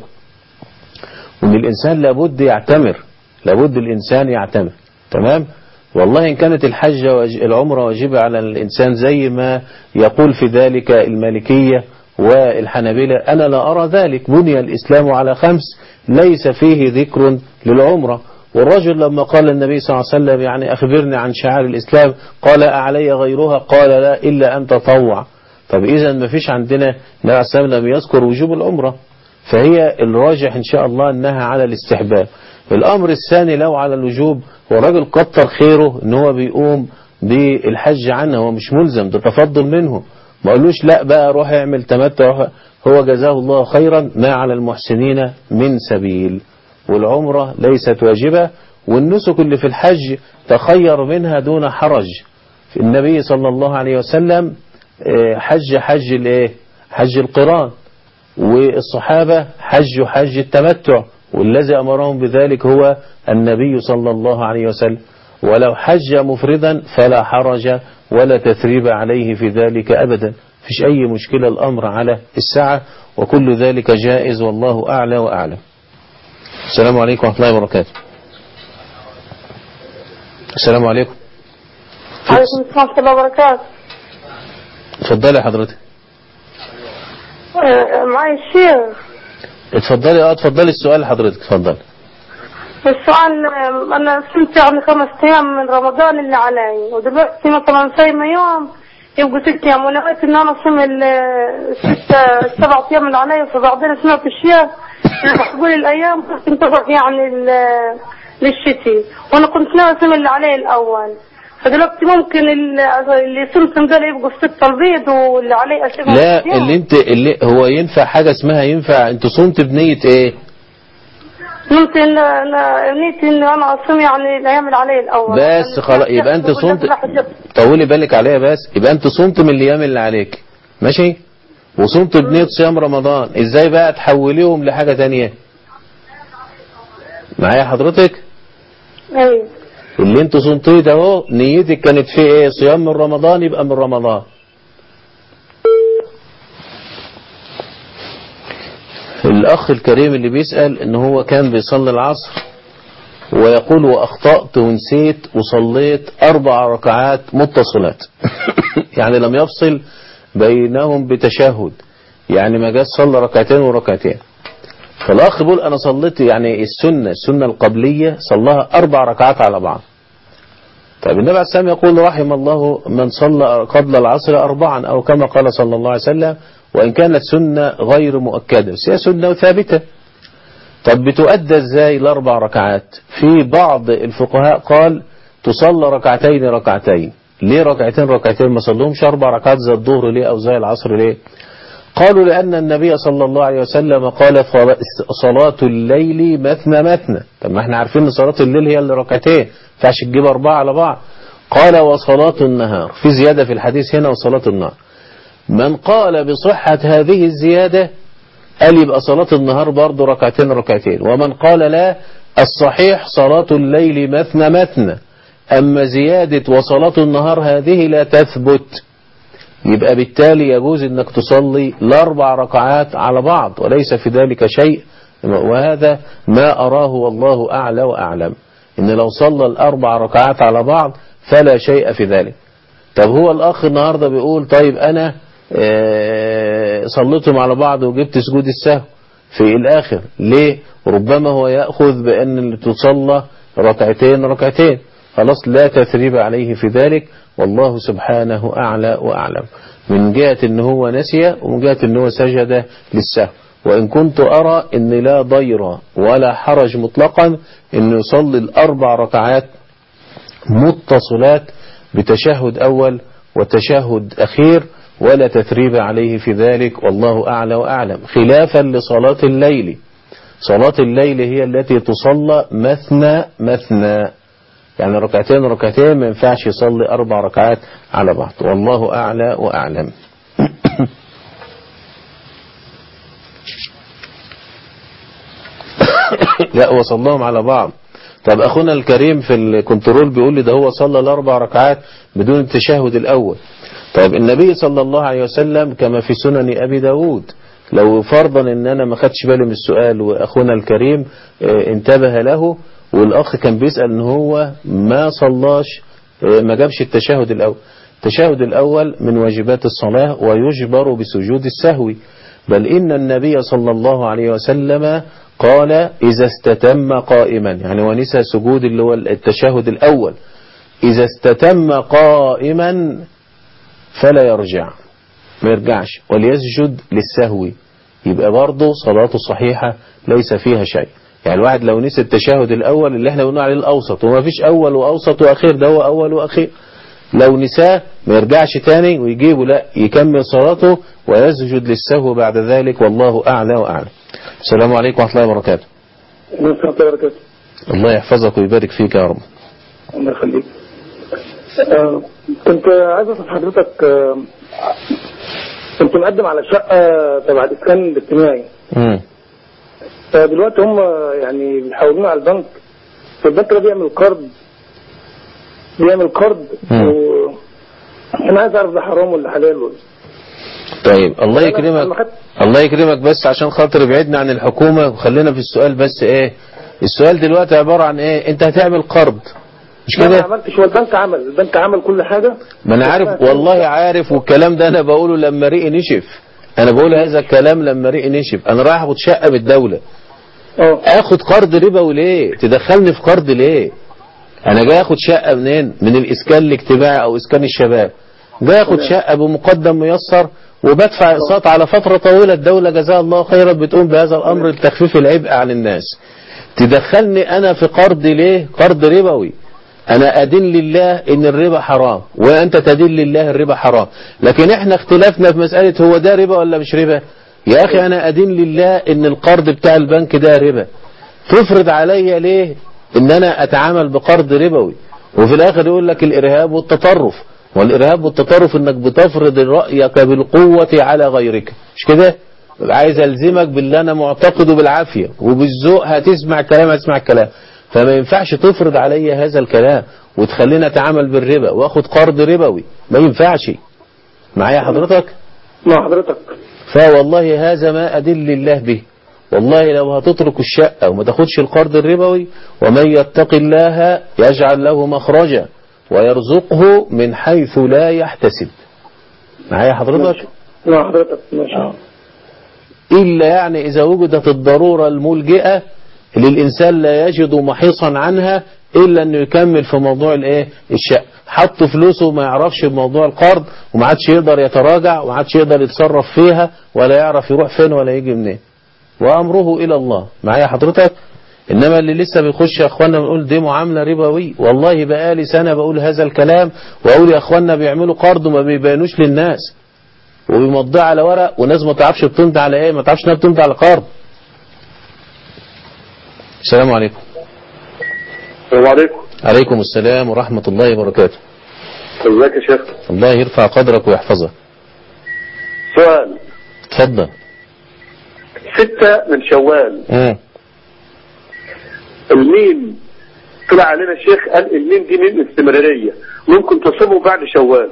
وإن الإنسان لابد يعتمر، لابد الإنسان يعتمر، تمام. والله إن كانت الحج العمرة واجبة على الإنسان زي ما يقول في ذلك المالكية والحنابلة، أنا لا أرى ذلك. بني الإسلام على خمس ليس فيه ذكر للعمرة. والرجل لما قال النبي صلى الله عليه وسلم يعني أخبرني عن شعائر الإسلام، قال أعلي غيرها؟ قال لا إلا أن تطوع. طب إذا ما فيش عندنا، النبي صلى الله عليه وسلم لم يذكر وجوب العمرة، فهي الراجح إن شاء الله أنها على الاستحباب. الأمر الثاني لو على الوجوب، والراجل كتر خيره ان هو بيقوم بالحج عنه، هو مش ملزم، ده تفضل منه، ما قالوش لا بقى روح اعمل تمتع، هو جزاه الله خيرا، ما على المحسنين من سبيل. والعمرة ليست واجبة، والنسك اللي في الحج تخير منها دون حرج. النبي صلى الله عليه وسلم حج حج الايه؟ حج القران، والصحابة حج حج التمتع، والذي أمرهم بذلك هو النبي صلى الله عليه وسلم. ولو حج مفردا فلا حرج ولا تثريب عليه في ذلك أبدا، فيش أي مشكلة، الأمر على الساعة، وكل ذلك جائز، والله أعلى وأعلم. السلام عليكم ورحمة الله وبركاته. السلام عليكم. عليكم السلام ورحمة الله وبركاته. اتفضلي حضرتك. معي الشيخ. اتفضلي اه اتفضلي السؤال حضرتك، اتفضلي. السؤال، انا صمت يعني خمس ايام من رمضان اللي علي، ودلوقتي مثلا صايمه يوم يبقوا ست ايام، ونويت ان انا اصوم الست سبع ايام اللي علي. فبعدين سمعت الشيخ بقول الأيام كنت يعني للشتي، وأنا كنت ناوي أصوم اللي عليه الأول، فدلوقتي ممكن اللي صمتم دول يبقوا في ستة البيض واللي عليه أسيبهم. لا اللي انت اللي هو ينفع حاجة اسمها ينفع انت صمت بنية ايه؟ ممكن نيتي ان انا اصوم يعني الايام اللي عليه الاول بس خلاص يبقى انت صمت. طولي بالك عليها بس، يبقى انت صمت من الايام اللي عليك ماشي، وصمت بنية صيام رمضان. ازاي بقى تحوليهم لحاجة تانية؟ معايا حضرتك؟ ايوه. اللي انت صمتيه ده اهو نيتك كانت فيه ايه؟ صيام من رمضان، يبقى من رمضان. الأخ الكريم اللي بيسأل إن هو كان بيصلي العصر ويقول وأخطأت ونسيت وصليت أربع ركعات متصلات يعني لم يفصل بينهم بتشهد، يعني ما جاش صلى ركعتين وركعتين. فالأخ بيقول أنا صليت يعني السنة السنة القبلية صلاها أربع ركعات على بعض. طيب النبي عليه السلام يقول رحم الله من صلى قبل العصر أربعا أو كما قال صلى الله عليه وسلم، وإن كانت سنة غير مؤكدة بس هي سنة وثابتة. طب بتؤدى ازاي الأربع ركعات؟ في بعض الفقهاء قال تصلى ركعتين ركعتين. ليه ركعتين ركعتين ما صلوهمش أربع ركعات زي الظهر ليه أو زي العصر ليه؟ قالوا لأن النبي صلى الله عليه وسلم قال صلاة الليل مثنى مثنى. طب ما احنا عارفين ان صلاة الليل هي اللي ركعتين، فعش تجيب أربعة على بعض. قال وصلاة النهار، في زيادة في الحديث هنا وصلاة النهار. من قال بصحة هذه الزيادة قال يبقى صلاة النهار برضه ركعتين ركعتين، ومن قال لا الصحيح صلاة الليل مثنى مثنى، أما زيادة وصلاة النهار هذه لا تثبت. يبقى بالتالي يجوز انك تصلي الاربع ركعات على بعض وليس في ذلك شيء، وهذا ما أراه والله أعلى وأعلم، ان لو صلى الاربع ركعات على بعض فلا شيء في ذلك. طب هو الأخ النهاردة بيقول طيب أنا صليتهم على بعض وجبت سجود السهو في الآخر ليه؟ ربما هو يأخذ بأن تصلى ركعتين ركعتين، خلاص لا تثريب عليه في ذلك، والله سبحانه أعلى وأعلم، من جهة أنه هو نسي ومن جهة أنه هو سجد للسهو. وإن كنت أرى أن لا ضير ولا حرج مطلقا أنه يصلي الأربع ركعات متصلات بتشهد أول وتشهد أخير ولا تثريب عليه في ذلك، والله أعلى وأعلم، خلافا لصلاة الليل. صلاة الليل هي التي تصلى مثنى مثنى، يعني ركعتين ركعتين، ما ينفعش يصلي أربع ركعات على بعض، والله أعلى وأعلم. لا هو صلاهم على بعض. طب أخونا الكريم في الكنترول بيقول لي ده هو صلى الأربع ركعات بدون التشهد الأول. طيب النبي صلى الله عليه وسلم كما في سنن أبي داود، لو فرضا ان انا ما خدش بالي من السؤال واخونا الكريم انتبه له، والاخ كان بيسأل ان هو ما صلاش ما جابش التشهد الاول. التشهد الاول من واجبات الصلاة ويجبر بسجود السهو، بل ان النبي صلى الله عليه وسلم قال اذا استتم قائما، يعني ونسى سجود اللي هو التشهد الاول، اذا استتم قائما فلا يرجع، ما يرجعش، وليسجد للسهو، يبقى برضه صلاته صحيحة ليس فيها شيء. يعني الواحد لو نسي التشهد الأول اللي احنا بنقول عليه الأوسط، وما فيش أول وأوسط وأخير، ده هو أول وأخير، لو نساه ما يرجعش تاني ويجيبه، لا يكمل صلاته ويسجد للسهو بعد ذلك، والله أعلى وأعلم. السلام عليكم ورحمة الله وبركاته. ورحمة الله وبركاته. الله يحفظك ويبارك فيك يا رب. الله يخليك. آه كنت عايز أسأل حضرتك، آه كنت مقدم على شقة تبع الإسكان الاجتماعي. امم فدلوقتي هم يعني بيحولونا على البنك، فالبنك ده بيعمل قرض بيعمل قرض وأنا عايز أعرف ده حرام ولا حلال ولا. طيب الله يكرمك، الله يكرمك، بس عشان خاطر ابعدنا عن الحكومة وخلينا في السؤال. بس ايه السؤال دلوقتي؟ عبارة عن ايه؟ انت هتعمل قرض مش كده؟ ما عملتش، هو البنك عمل البنك عمل كل حاجة. ما انا عارف والله عارف، والكلام ده انا بقوله لما ريقي نشف، انا بقول هذا الكلام لما ريقي نشف. انا رايح اخد شقة بالدولة، اه اخد قرض ربا وليه؟ تدخلني في قرض ليه؟ انا جاي اخد شقة منين؟ من الاسكان الاجتماعي او اسكان الشباب، جاي اخد شقة بمقدم ميسر وبدفع اقساط على فترة طويلة، الدولة جزاها الله خيرا بتقوم بهذا الامر لتخفيف العبء عن الناس. تدخلني انا في قرض ليه؟ قرض ربوي. انا ادين لله ان الربا حرام وانت تدين لله الربا حرام، لكن احنا اختلافنا في مسألة هو ده ربا ولا مش ربا. يا اخي انا ادين لله ان القرض بتاع البنك ده ربا، تفرض عليا ليه ان انا اتعامل بقرض ربوي؟ وفي الاخر يقول لك الارهاب والتطرف، والارهاب والتطرف انك بتفرض رأيك بالقوة على غيرك، مش كده؟ عايز الزمك باللي انا معتقده بالعافية، وبالذوق هتسمع كلام هتسمع كلام. فما ينفعش تفرض علي هذا الكلام وتخليني اتعامل بالربا واخد قرض ربوي، ما ينفعش. معايا حضرتك؟ مع حضرتك. فوالله هذا ما ادل الله به. والله لو هتترك الشقة وما تاخدش القرض الربوي، ومن يتق الله يجعل له مخرجا ويرزقه من حيث لا يحتسب. معايا حضرتك؟ مع حضرتك ماشي. إلا يعني إذا وجدت الضرورة الملجئة للإنسان لا يجد محيصا عنها إلا أنه يكمل في موضوع الإيه؟ الشقة. حط فلوسه ما يعرفش بموضوع القرض وما عادش يقدر يتراجع وما عادش يقدر يتصرف فيها ولا يعرف يروح فين ولا يجي منين، وأمره إلى الله. معايا حضرتك؟ إنما اللي لسه بيخش يا أخوانا بنقول دي معاملة ربوي، والله بقالي سنة بقول هذا الكلام وأقول يا أخوانا بيعملوا قرض وما بيبينوش للناس وبيمضيه على ورق، وناس ما تعرفش بتمضي على إيه، ما تعرفش إنها بتمضي على قرض. السلام عليكم. السلام عليكم. عليكم السلام ورحمة الله وبركاته. ازيك يا شيخ؟ الله يرفع قدرك ويحفظك. سؤال. اتفضل. ستة من شوال. امم الميم طلع علينا الشيخ قال الميم دي ميم استمرارية، ممكن تصوموا بعد شوال.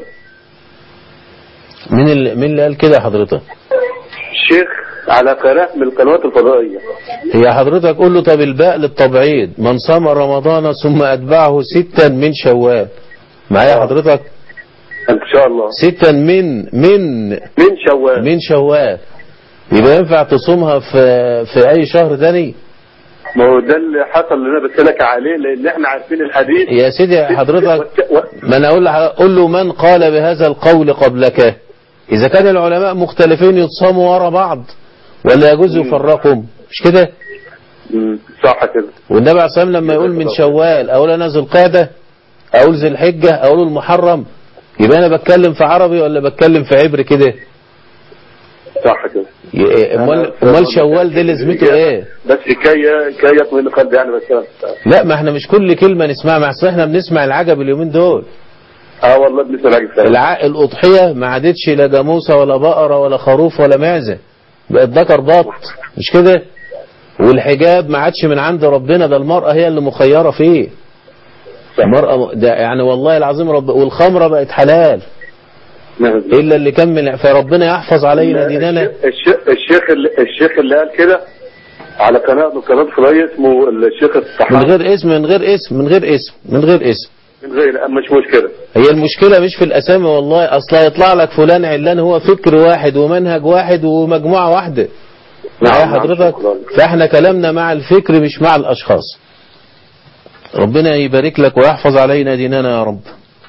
مين اللي مين اللي قال كده حضرتك؟ الشيخ على قناة من القنوات الفضائية. هي حضرتك قول له طب الباء للتبعيض، من صام رمضان ثم أتبعه ستا من شوال. معايا حضرتك؟ ان شاء الله. ستا من من من شوال. من شوال. يبقى ينفع تصومها في في أي شهر تاني؟ ما هو ده اللي حصل اللي انا بسألك عليه، لان احنا عارفين الحديث. يا سيدي حضرتك ما انا اقول قول له من قال بهذا القول قبلك. اذا كان العلماء مختلفين يتصاموا ورا بعض ولا يجوز يفرقهم، مش كده؟ صح كده. والنبي عليه الصلاه والسلام لما يقول من شوال اقول انا ذو القعده، اقول ذي الحجه، اقول المحرم، يبقى انا بتكلم في عربي ولا بتكلم في عبري كده؟ صح كده. امال امال شوال دي لازمته ايه؟ بس كي كي يطمئن قلبي يعني. بس لا ما احنا مش كل كلمه نسمعها، ما احنا بنسمع العجب اليومين دول. اه والله بنسمع العجب. الع... الاضحيه ما عادتش لا جاموسه ولا بقره ولا خروف ولا معزه، بقت ذكر بط، مش كده؟ والحجاب ما عادش من عند ربنا، ده المراه هي اللي مخيره فيه. المراه ده يعني والله العظيم رب، والخمره بقت حلال إلا اللي كمل، فربنا يحفظ علينا ديننا. الشيخ الشيخ اللي, الشيخ اللي قال كده على قناة من قناة فضائية اسمه الشيخ الصحابي. من غير اسم من غير اسم من غير اسم من غير اسم من غير مش مشكلة. هي المشكلة مش في الأسامي والله، أصلا يطلع لك فلان علان، هو فكر واحد ومنهج واحد ومجموعة واحدة. معايا حضرتك؟ فاحنا كلامنا مع الفكر مش مع الأشخاص. ربنا يبارك لك ويحفظ علينا ديننا يا رب.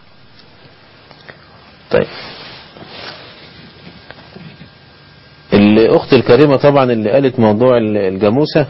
طيب الأخت الكريمة طبعا اللي قالت موضوع الجاموسة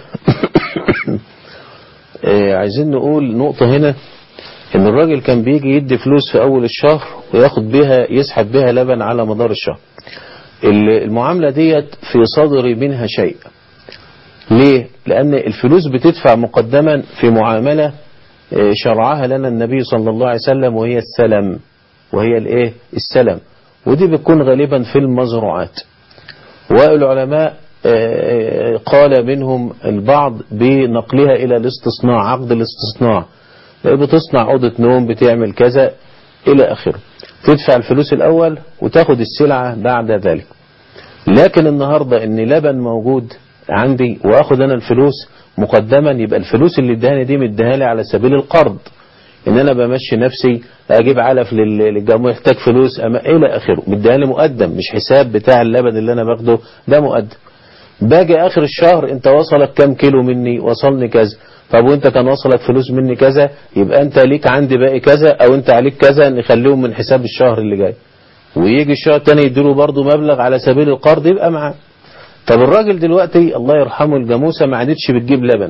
عايزين نقول نقطة هنا، ان الراجل كان بيجي يدي فلوس في اول الشهر وياخد بها يسحب بها لبن على مدار الشهر. المعاملة ديت في صدر منها شيء. ليه؟ لان الفلوس بتدفع مقدما في معاملة شرعها لنا النبي صلى الله عليه وسلم، وهي السلم، وهي الايه؟ السلم، ودي بتكون غالبا في المزروعات. والعلماء قال منهم البعض بنقلها الى الاستصناع، عقد الاستصناع، بتصنع أوضة نوم، بتعمل كذا إلى آخره، تدفع الفلوس الأول وتاخد السلعة بعد ذلك. لكن النهاردة إن لبن موجود عندي وأخد أنا الفلوس مقدما، يبقى الفلوس اللي ادهاني دي مديهالي على سبيل القرض، إن أنا بمشي نفسي أجيب علف للجمهور يحتاج فلوس أما إلى آخره، مديهالي مقدم، مش حساب بتاع اللبن اللي أنا باخده ده مقدم. باجي آخر الشهر أنت وصلك كام كيلو مني؟ وصلني كذا. طب وانت كان وصلك فلوس مني كذا، يبقى انت ليك عندي باقي كذا، او انت عليك كذا، نخليهم من حساب الشهر اللي جاي. ويجي الشهر التاني يديله برضه مبلغ على سبيل القرض يبقى معاه. طب الراجل دلوقتي الله يرحمه الجاموسة ما عادتش بتجيب لبن،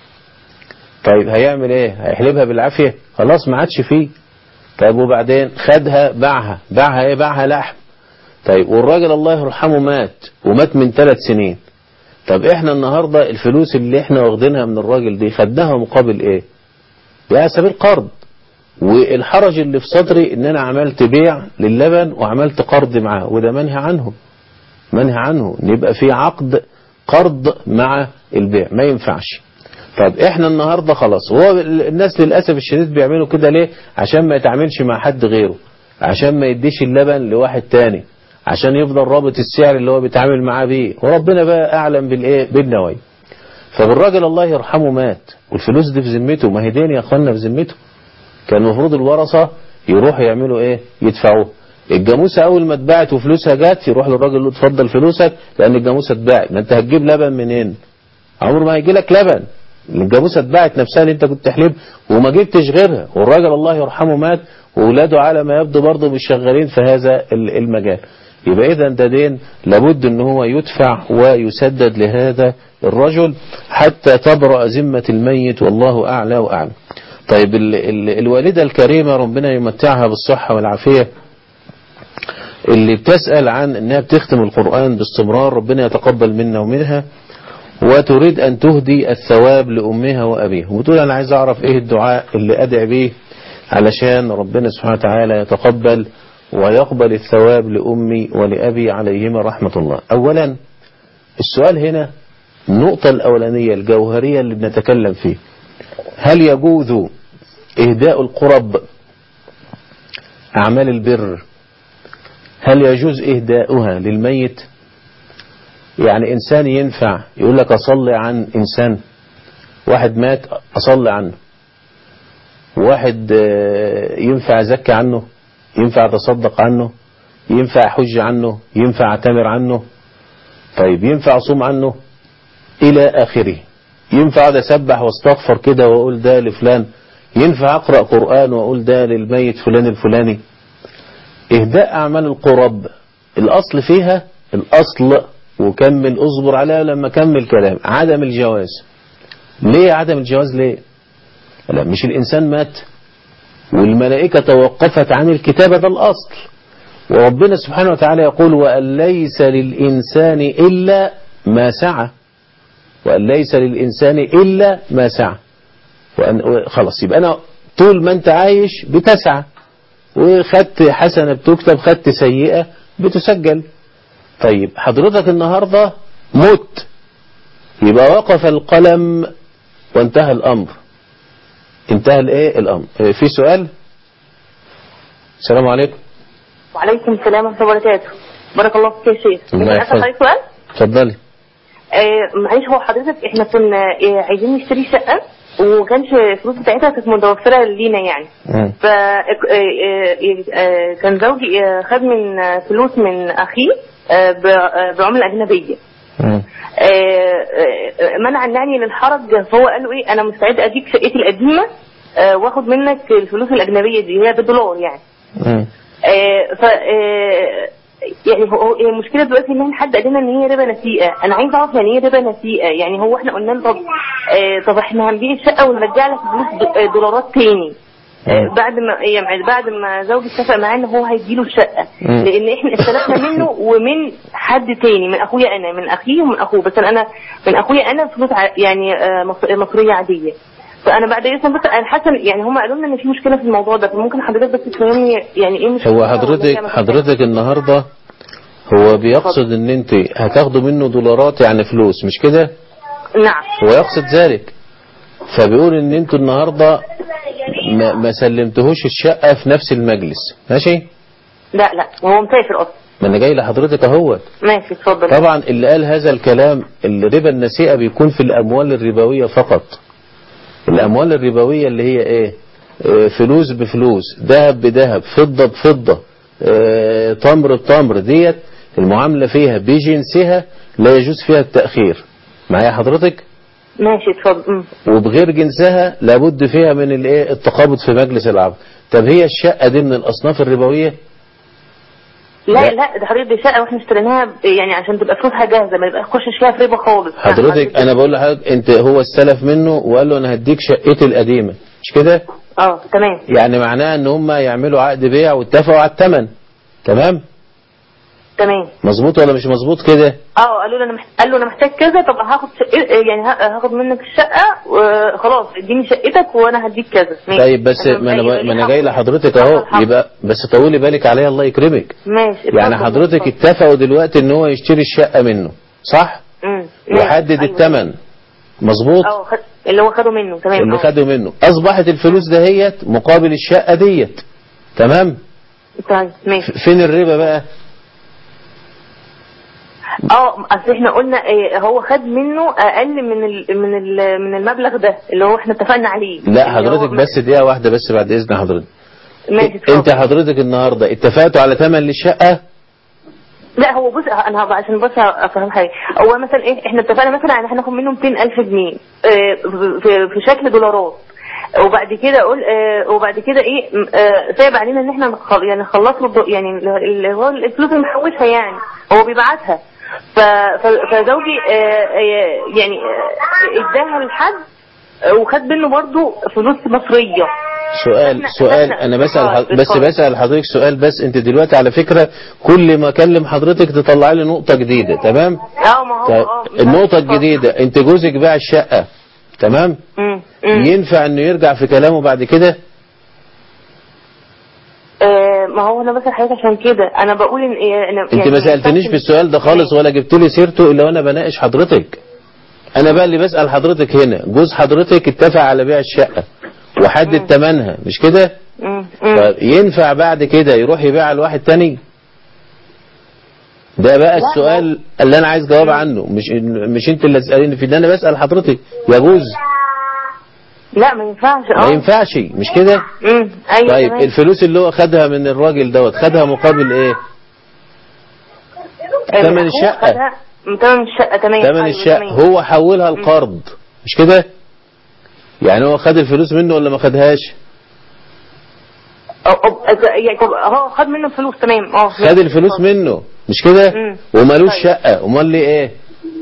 طيب هيعمل ايه؟ هيحلبها بالعافية؟ خلاص ما عادش فيه. طيب وبعدين خدها باعها، باعها ايه؟ باعها لحم. طيب والراجل الله يرحمه مات، ومات من ثلاث سنين. طب احنا النهاردة الفلوس اللي احنا واخدينها من الراجل دي خدناها مقابل ايه؟ على سبيل قرض. والحرج اللي في صدري ان انا عملت بيع للبن وعملت قرض معاه، وده منهي عنه، منهي عنه ان يبقى في عقد قرض مع البيع، ما ينفعش. طب احنا النهاردة خلاص، هو الناس للأسف الشديد بيعملوا كده ليه؟ عشان ما يتعاملش مع حد غيره، عشان ما يديش اللبن لواحد تاني، عشان يفضل رابط السعر اللي هو بيتعامل معاه بيه، وربنا بقى اعلم بالايه؟ بالنوايا. فبالراجل الله يرحمه مات، والفلوس دي في ذمته، ما هي دين يا اخوانا في ذمته. كان المفروض الورثة يروحوا يعملوا ايه؟ يدفعوه. الجاموسة اول ما اتباعت وفلوسها جات يروح للراجل له اتفضل فلوسك، لان الجاموسة اتباعت. ما انت هتجيب لبن منين؟ عمر ما هيجي لك لبن. الجاموسة اتباعت نفسها اللي انت كنت تحلب وما جبتش غيرها، والراجل الله يرحمه مات، واولاده على ما يبدو برضه مش شغالين في هذا المجال. يبقى اذا ده دين لابد ان هو يدفع ويسدد لهذا الرجل حتى تبرأ ذمة الميت، والله اعلى واعلم. طيب ال ال الوالدة الكريمة ربنا يمتعها بالصحة والعافية، اللي بتسأل عن انها بتختم القرآن باستمرار، ربنا يتقبل منا ومنها، وتريد ان تهدي الثواب لامها وابيها، وتقول انا عايز اعرف ايه الدعاء اللي ادعي به علشان ربنا سبحانه وتعالى يتقبل ويقبل الثواب لامي ولابي عليهما رحمة الله. اولا السؤال هنا النقطة الاولانية الجوهرية اللي بنتكلم فيه، هل يجوز اهداء القرب اعمال البر، هل يجوز اهداؤها للميت؟ يعني انسان ينفع يقول لك اصلي عن انسان، واحد مات اصلي عنه، واحد ينفع ازكي عنه، ينفع اتصدق عنه، ينفع احج عنه، ينفع اعتمر عنه، طيب ينفع اصوم عنه الى اخره، ينفع اقعد اسبح واستغفر كده واقول ده لفلان، ينفع اقرأ قرآن واقول ده للميت فلان الفلاني. اهداء اعمال القرب الاصل فيها، الاصل وكمل اصبر عليها لما كمل كلام، عدم الجواز. ليه عدم الجواز؟ ليه؟ لا مش الانسان مات والملائكة توقفت عن الكتابة، ده الاصل، وربنا سبحانه وتعالى يقول وأن ليس للإنسان إلا ما سعى، وأن ليس للإنسان إلا ما سعى، وأن خلاص يبقى أنا طول ما أنت عايش بتسعى، وخدت حسنة بتكتب، خدت سيئة بتسجل. طيب حضرتك النهاردة مت، يبقى وقف القلم وانتهى الأمر، انتهى الايه الأمر. في سؤال؟ السلام عليكم. وعليكم السلام ورحمة الله وبركاته. بارك الله فيك يا شيخ. الله يحفظك. سؤال؟ اتفضلي. آه معلش، هو حضرتك احنا كنا آه عايزين نشتري شقة وكانش الفلوس بتاعتها كانت متوفرة لينا يعني. ف كان زوجي خد من فلوس من اخيه بعملة اجنبية. منع عني للحرج، فهو قال له ايه انا مستعد اديك شقتي القديمة واخد منك الفلوس الاجنبية دي، هي بالدولار يعني. ف يعني هو المشكله دلوقتي ان حد قال لنا ان هي ربا نسيئه. انا عايز اعرف يعني ايه ربا نسيئه؟ يعني هو احنا قلنا له طب آه طب احنا هنبيع الشقه ونرجع لك فلوس دولارات تاني آه بعد ما يعني بعد ما زوجي اتفق معاه ان هو هيديله الشقه، لان احنا استلفنا منه ومن حد تاني، من اخويا انا، من اخيه ومن اخوه، بس انا من اخويا انا فلوس يعني آه مصريه عاديه. فانا بعد اذن بس انا حاسه يعني هم قالوا لنا ان في مشكله في الموضوع ده، فممكن حضرتك بس تفهمني يعني ايه مشكله. هو حضرتك حضرتك النهارده هو بيقصد ان انت هتاخدوا منه دولارات يعني فلوس، مش كده؟ نعم. هو يقصد ذلك، فبيقول ان انتوا النهارده ما, ما سلمتهوش الشقه في نفس المجلس، ماشي؟ لا لا هو مسافر اصلا. ما انا جاي لحضرتك اهوت. ماشي اتفضل. طبعا اللي قال هذا الكلام الربا النسيئه بيكون في الاموال الربويه فقط. الاموال الربويه اللي هي ايه؟ اه فلوس بفلوس، ذهب بذهب، فضه بفضه، اه تمر بتمر، ديت المعامله فيها بجنسها لا يجوز فيها التاخير. معايا حضرتك؟ ماشي اتفضل. وبغير جنسها لابد فيها من الايه؟ التقابض في مجلس العقد. طب هي الشقه دي من الاصناف الربويه؟ لا لا, لا ده حضرتك دي شقه واحنا اشتريناها يعني عشان تبقى فلوسها جاهزه ما يبقى يخشش فيها في ربا خالص. حضرتك انا بقول لحضرتك انت هو استلف منه وقال له انا هديك شقتي القديمه مش كده؟ اه تمام. يعني معناه ان هم يعملوا عقد بيع واتفقوا على الثمن. تمام تمام مظبوط ولا مش مظبوط كده؟ اه قالوا له انا محت... قال له انا محتاج كذا. طب هاخد شق... يعني هاخد منك الشقه وخلاص اديني شقتك وانا هديك كذا. طيب بس ما انا ما انا جاي لحضرتك اهو يبقى بس طولي بالك عليا الله يكرمك. ماشي. يعني حضرتك اتفقوا دلوقتي ان هو يشتري الشقه منه صح؟ امم وحدد الثمن مظبوط؟ اه خد... اللي هو خده منه تمام. اللي خده منه اصبحت الفلوس دهيت مقابل الشقه ديت. تمام؟ طيب ماشي. فين الربا بقى؟ اه اصل احنا قلنا ايه هو خد منه اقل من ال من ال من المبلغ ده اللي هو احنا اتفقنا عليه. لا حضرتك بس دقيقه واحده بس بعد اذن حضرتك. ماشي. انت حضرتك النهارده اتفقتوا على ثمن للشقه؟ لا هو بص انا هبقى عشان بس افهم حاجه. هو مثلا ايه احنا اتفقنا مثلا ان احنا هناخد منه مئتين ألف جنيه اه في في شكل دولارات وبعد كده اقول اه وبعد كده ايه اه سايب علينا ان احنا نخل يعني نخلص له يعني اللي هو الفلوس اللي محوشها يعني هو بيبعتها. فزوجي يعني اداها لحد وخد منه برضه فلوس مصريه. سؤال سؤال انا بسال بس بسال حضرتك سؤال بس. انت دلوقتي على فكره كل ما اكلم حضرتك تطلع لي نقطه جديده. تمام؟ اه ما هو اه النقطه الجديده انت جوزك باع الشقه تمام؟ مم. ينفع انه يرجع في كلامه بعد كده؟ آه ما هو انا بس حضرتك عشان كده انا بقول ان إيه انا انت يعني ما سالتنيش في السؤال ده خالص ولا جبت لي سيرته الا وانا بناقش حضرتك. انا بقى اللي بسال حضرتك هنا جوز حضرتك اتفق على بيع الشقه وحدد ثمنها مش كده؟ ينفع بعد كده يروح يبيعها لواحد تاني؟ ده بقى السؤال اللي انا عايز جواب عنه مش مش انت اللي تساليني في ده. انا بسال حضرتك يجوز؟ لا ما ينفعش. اه ما ينفعش مش كده؟ امم ايوه. طيب تمام. الفلوس اللي هو خدها من الراجل دوت خدها مقابل ايه؟ ثمن الشقه. ثمن الشقه تمام. ثمن الشقه هو حولها القرض مش كده؟ يعني هو خد الفلوس منه ولا ما خدهاش؟ هو خد منه الفلوس تمام. اه خد الفلوس منه مش كده؟ ومالوش طيب. شقه امال ليه ايه؟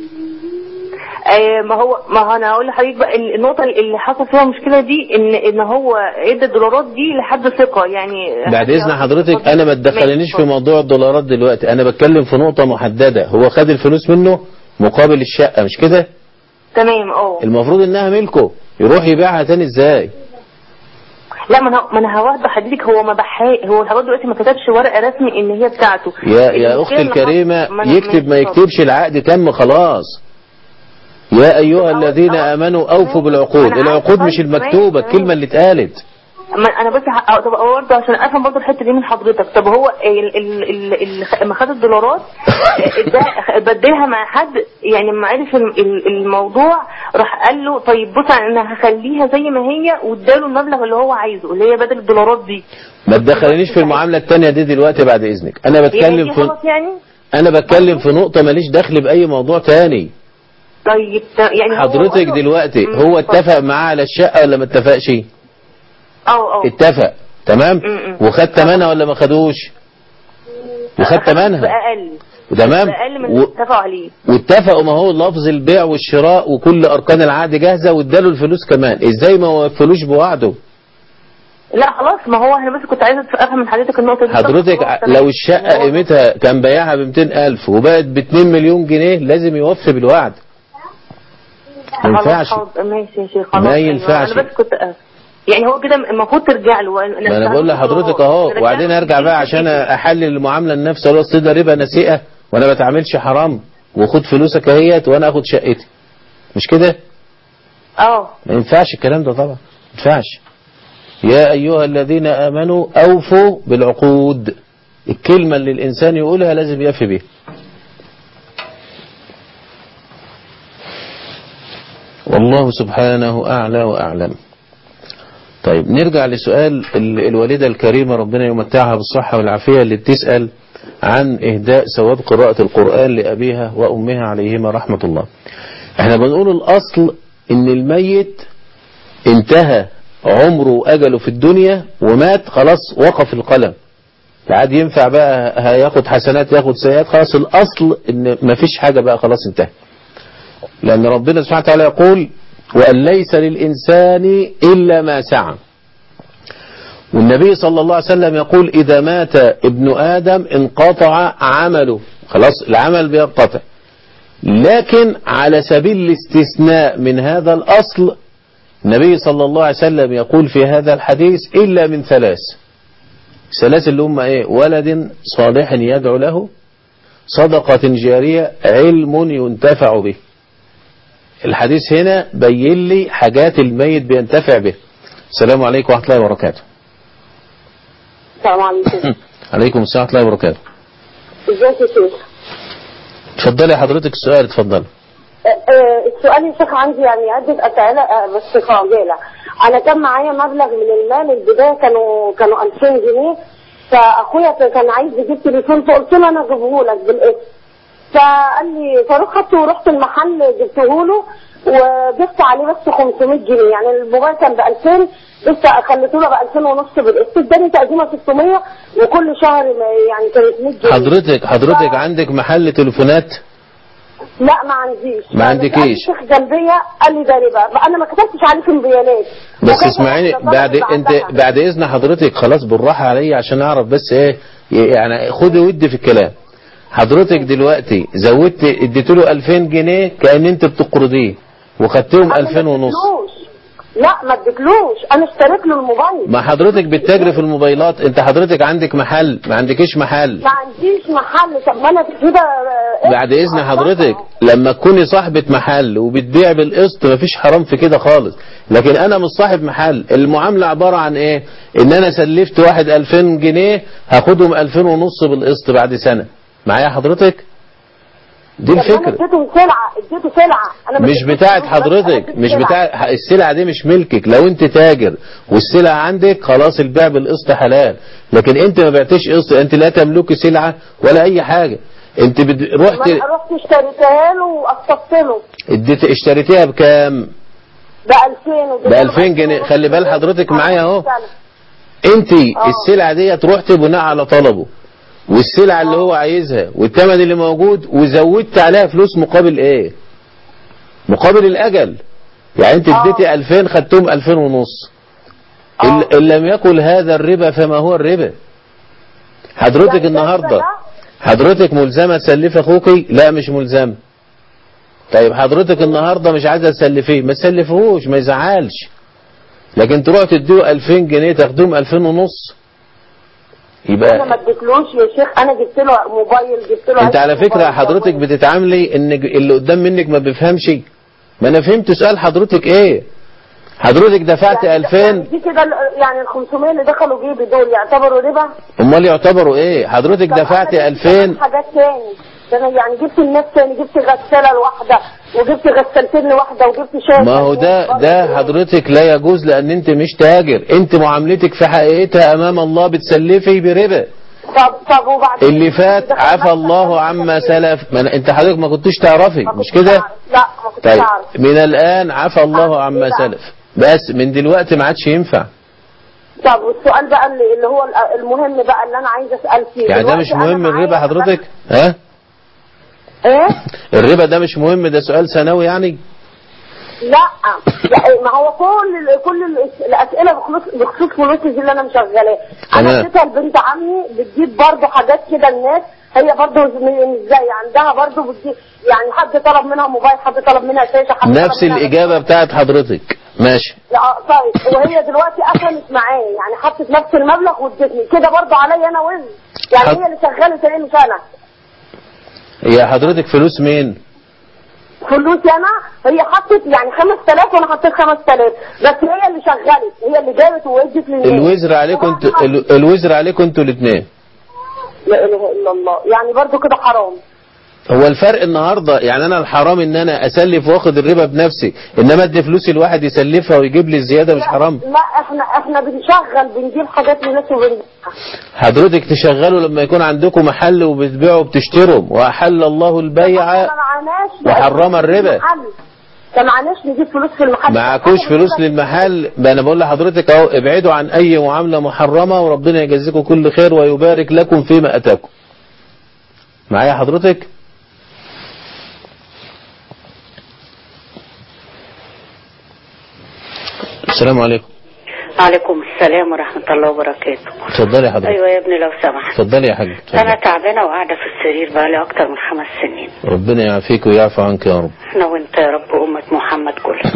ما هو ما هو انا هقول لحضرتك بقى النقطه اللي حصل فيها المشكله دي ان ان هو ادى الدولارات دي لحد ثقه يعني. بعد اذن حضرتك انا ما تدخلنيش في موضوع الدولارات دلوقتي. انا بتكلم في نقطه محدده. هو خد الفلوس منه مقابل الشقه مش كده؟ تمام. اه المفروض انها ملكه يروح يبيعها تاني ازاي؟ لا ما انا ما انا هوضح حضرتك هو ما بحاي هو لحد دلوقتي ما كتبش ورقه رسمي ان هي بتاعته. يا يا اختي الكريمه يكتب ما يكتبش العقد تم خلاص. يا ايها الذين امنوا اوفوا بالعقود. العقود مش المكتوبه الكلمه اللي اتقالت. انا بس طب برضه عشان افهم برضه الحته دي من حضرتك. طب هو لما خد الدولارات بدلها مع حد يعني لما عرف الموضوع راح قال له طيب بص انا هخليها زي ما هي واداله المبلغ اللي هو عايزه اللي هي بدل الدولارات دي. ما تدخلنيش في المعامله الثانيه دي دلوقتي بعد اذنك. انا بتكلم في يعني انا بتكلم في نقطه ماليش دخل باي موضوع ثاني. طيب يعني حضرتك دلوقتي هو اتفق معاه على الشقه ولا ما اتفقش؟ اه اه اتفق تمام. وخد ثمنها ولا ما خدوش؟ وخد ثمنها بأقل تمام بأقل من اللي اتفقوا عليه. واتفقوا ما هو لفظ البيع والشراء وكل اركان العقد جاهزه واداله الفلوس كمان. ازاي ما وفلوش بوعده؟ لا خلاص ما هو انا بس كنت عايزه افهم من حضرتك النقطه دي. حضرتك لو الشقه قيمتها كان بيعها ب مئتين ألف وبقت ب اتنين مليون جنيه لازم يوفي بالوعد. ما ينفعش. ماشي يا شيخ ما ينفعش. انا بس كنت يعني هو كده المفروض ترجع له. ما انا بقول لحضرتك اهو وبعدين ارجع بقى عشان احلل المعامله لنفسي اقول اصل ده ربا نسيئه وانا ما بتعاملش حرام وخد فلوسك اهيت وانا اخد شقتي مش كده؟ اه ما ينفعش الكلام ده طبعا ما ينفعش. يا ايها الذين امنوا اوفوا بالعقود. الكلمه اللي الانسان يقولها لازم يفي بيها. والله سبحانه اعلى واعلم. طيب نرجع لسؤال الوالدة الكريمة ربنا يمتعها بالصحة والعافية اللي بتسأل عن إهداء ثواب قراءة القرآن لأبيها وأمها عليهما رحمة الله. احنا بنقول الأصل إن الميت انتهى عمره وأجله في الدنيا ومات خلاص وقف القلم عاد ينفع بقى هياخد حسنات ياخد سيئات، خلاص الأصل إن مفيش حاجة بقى، خلاص انتهى. لأن ربنا سبحانه وتعالى يقول وأن ليس للإنسان إلا ما سعى. والنبي صلى الله عليه وسلم يقول إذا مات ابن آدم انقطع عمله، خلاص العمل بينقطع. لكن على سبيل الاستثناء من هذا الأصل النبي صلى الله عليه وسلم يقول في هذا الحديث إلا من ثلاث. ثلاث اللي هم ايه؟ ولد صالح يدعو له، صدقة جارية، علم ينتفع به. الحديث هنا بين لي حاجات الميت بينتفع به. السلام عليكم ورحمة الله وبركاته. السلام عليكم. عليكم السلام ورحمة الله وبركاته. ازيك يا شيخ؟ اتفضلي حضرتك السؤال، اتفضلي. السؤال يا شيخ عندي يعني عدة أسئلة بس في عجالة. أنا كان معايا مبلغ من المال، البداية كانوا كانوا ألفين جنيه، فأخويا كان عايز يجيب تليفون فقلت له أنا أجيبه لك بالقسط. فقال لي فاروح خدته ورحت المحل جبته له وجبت عليه بس خمسمية جنيه، يعني الموبايل كان ب ألفين بس خليته له ب ألفين ونص بالقسط، اداني تقديمه ستمية وكل شهر يعني كانت مية جنيه. حضرتك حضرتك ف... عندك محل تليفونات؟ لا ما عنديش. ما عندكيش؟ الشيخ جنبيه قال لي ده ربا، انا ما كتبتش عليكم بيانات. بس اسمعيني بعد انت بعد اذن حضرتك، خلاص بالراحه عليا عشان اعرف بس ايه يعني، خدي ودي في الكلام. حضرتك دلوقتي زودت اديت له ألفين جنيه كأن انت بتقرضيه وخدتهم ألفين ونص. لا ما اديتلوش، انا اشتريت له الموبايل. ما حضرتك بتتاجري في الموبايلات، انت حضرتك عندك محل؟ ما عندكيش محل. ما عنديش محل. طب ما انا كده بعد اذن حضرتك لما تكوني صاحبة محل وبتبيع بالقسط مفيش حرام في كده خالص. لكن انا مش صاحب محل، المعاملة عبارة عن ايه؟ ان انا سلفت واحد ألفين جنيه هاخدهم ألفين ونص بالقسط بعد سنة. معايا حضرتك؟ دي الفكرة. انا اديته سلعة، اديته سلعة انا مش بتاعت حضرتك، مش بتاع السلعة دي، مش ملكك. لو انت تاجر والسلعة عندك خلاص البيع بالقسط حلال، لكن انت ما بعتش قسط، انت لا تملكي سلعة ولا اي حاجة. انت بد... رحت رحت اشتريتها له وقسطت له. اديت اشتريتيها بكام؟ ب ألفين. ب ألفين جنيه. خلي بال حضرتك معايا اهو. انت السلعة ديت رحت بناء على طلبه والسلعة اللي هو عايزها والثمن اللي موجود، وزودت عليها فلوس مقابل ايه؟ مقابل الاجل. يعني انت اديتي ألفين خدتهم ألفين ونص. ان لم يكن هذا الربا فما هو الربا. حضرتك يعني النهاردة حضرتك ملزمة تسلف اخوكي؟ لا مش ملزمة. طيب حضرتك النهاردة مش عايزة تسلفيه، ما تسلفهوش ما يزعلش. لكن تروح تديه ألفين جنيه تاخدهم ألفين ونص، يبقى انا ما اديتلوش يا شيخ، انا جبت له موبايل، جبت له. انت على فكرة حضرتك بتتعاملي ان اللي قدام منك ما بيفهمش. ما انا فهمت سؤال حضرتك ايه. حضرتك دفعت يعني ألفين يعني دي كده يعني ال خمسمية اللي دخلوا جيبي دول يعتبروا ربا؟ امال يعتبروا ايه؟ حضرتك دفعت ألفين. حاجات تاني ده انا يعني جبت الناس تاني، جبت غسالة لواحدة وجبت غسالتين لواحدة وجبت شاي. ما هو ده ده حضرتك لا يجوز، لان انت مش تاجر، انت معاملتك في حقيقتها امام الله بتسلفي بربا. طب طب وبعدين اللي فات عفى الله عما سلف. ما انت حضرتك ما كنتش تعرفي مش كده؟ لا ما كنتش طيب اعرف. من الان عفى الله عما سلف، بس من دلوقتي ما عادش ينفع. طب والسؤال بقى اللي, اللي هو المهم بقى اللي انا عايزه اسال فيه، يعني ده مش مهم الربا حضرتك؟ ها ايه الربا ده مش مهم؟ ده سؤال ثانوي يعني؟ لا يعني ما هو كل كل الاسئله بخصوص بخصوص فلوسي دي اللي انا مشغلاه. انا اديتها لبنت عمي بتجيب برضه حاجات كده الناس، هي برضه مش زي عندها برضه بتجيب، يعني حد طلب منها موبايل، حد طلب منها شاشه، حد نفس طلب منها الاجابه بتاعت حضرتك. ماشي. لا طيب وهي دلوقتي قفلت معايا، يعني حطت نفس المبلغ وادتني كده برضه عليا انا وزن، يعني حط... هي اللي شغاله تاني مش انا. هي حضرتك فلوس مين؟ فلوسي انا، هي حطت يعني خمسة آلاف وانا حطيت خمسة آلاف، بس هي اللي شغلت، هي اللي جابت وادت للناس. الوزر عليكم انتوا، الوزر عليكم انتوا الاثنين. لا اله الا الله، يعني برضو كده حرام. هو الفرق النهارده يعني انا الحرام ان انا اسلف واخد الربا بنفسي، انما ادي فلوسي الواحد يسلفها ويجيب لي الزياده مش حرام؟ لا احنا احنا بنشغل بنجيب حاجات لناس وبنبيعها. حضرتك تشغلوا لما يكون عندكم محل وبتبيعوا وبتشتروا، واحل الله البيع وحرم الربا. فمعناش نجيب فلوس في المحل. معكوش فلوس للمحل، بقى انا بقول لحضرتك اهو ابعدوا عن اي معاملة محرمة وربنا يجزيكم كل خير ويبارك لكم فيما اتاكم. معايا حضرتك؟ السلام عليكم. وعليكم السلام ورحمة الله وبركاته. اتفضلي يا حضرتك. ايوه يا ابني لو سمحت. اتفضلي يا حاج. انا تعبانة وقاعدة في السرير بقالي اكتر من خمس سنين. ربنا يعافيك ويعفو عنك يا رب. احنا وانت يا رب امة محمد كلها.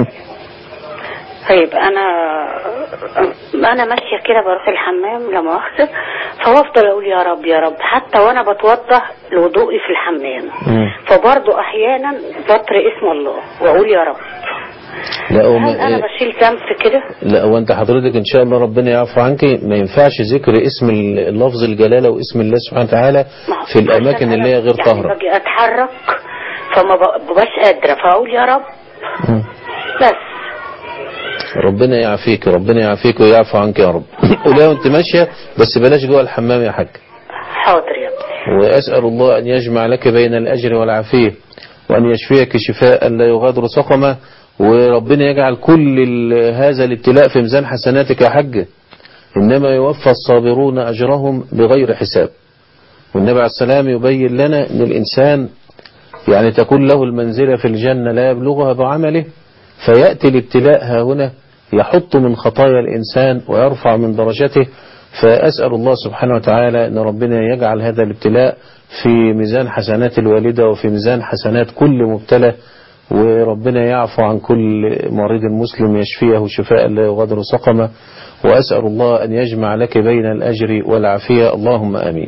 طيب انا انا ماشية كده بروح الحمام لا مؤاخذة، فبفضل اقول يا رب يا رب حتى وانا بتوضى لوضوئي في الحمام. فبرضه احيانا بطرق اسم الله واقول يا رب. لا هل انا بشيل ذنب كده؟ لا وانت حضرتك ان شاء الله ربنا يعفو عنك، ما ينفعش ذكر اسم اللفظ الجلاله واسم الله سبحانه وتعالى في الاماكن اللي هي غير طاهره. يعني باجي اتحرك فما ببقاش قادره فاقول يا رب. م. بس ربنا يعافيك ربنا يعافيك ويعفو عنك يا رب. قولها وانت ماشيه بس بلاش جوه الحمام يا حاج. حاضر يا ابني. واسال الله ان يجمع لك بين الاجر والعافيه وان يشفيك شفاء لا يغادر سقما، وربنا يجعل كل هذا الابتلاء في ميزان حسناتك يا حج. إنما يوفى الصابرون أجرهم بغير حساب. والنبي عليه السلام يبين لنا أن الإنسان يعني تكون له المنزلة في الجنة لا يبلغها بعمله، فيأتي الابتلاء ها هنا يحط من خطايا الإنسان ويرفع من درجته. فأسأل الله سبحانه وتعالى أن ربنا يجعل هذا الابتلاء في ميزان حسنات الوالدة وفي ميزان حسنات كل مبتلى، وربنا يعفو عن كل مريض مسلم يشفيه شفاء لا يغادر سقما. وأسأل الله أن يجمع لك بين الأجر والعافية، اللهم آمين.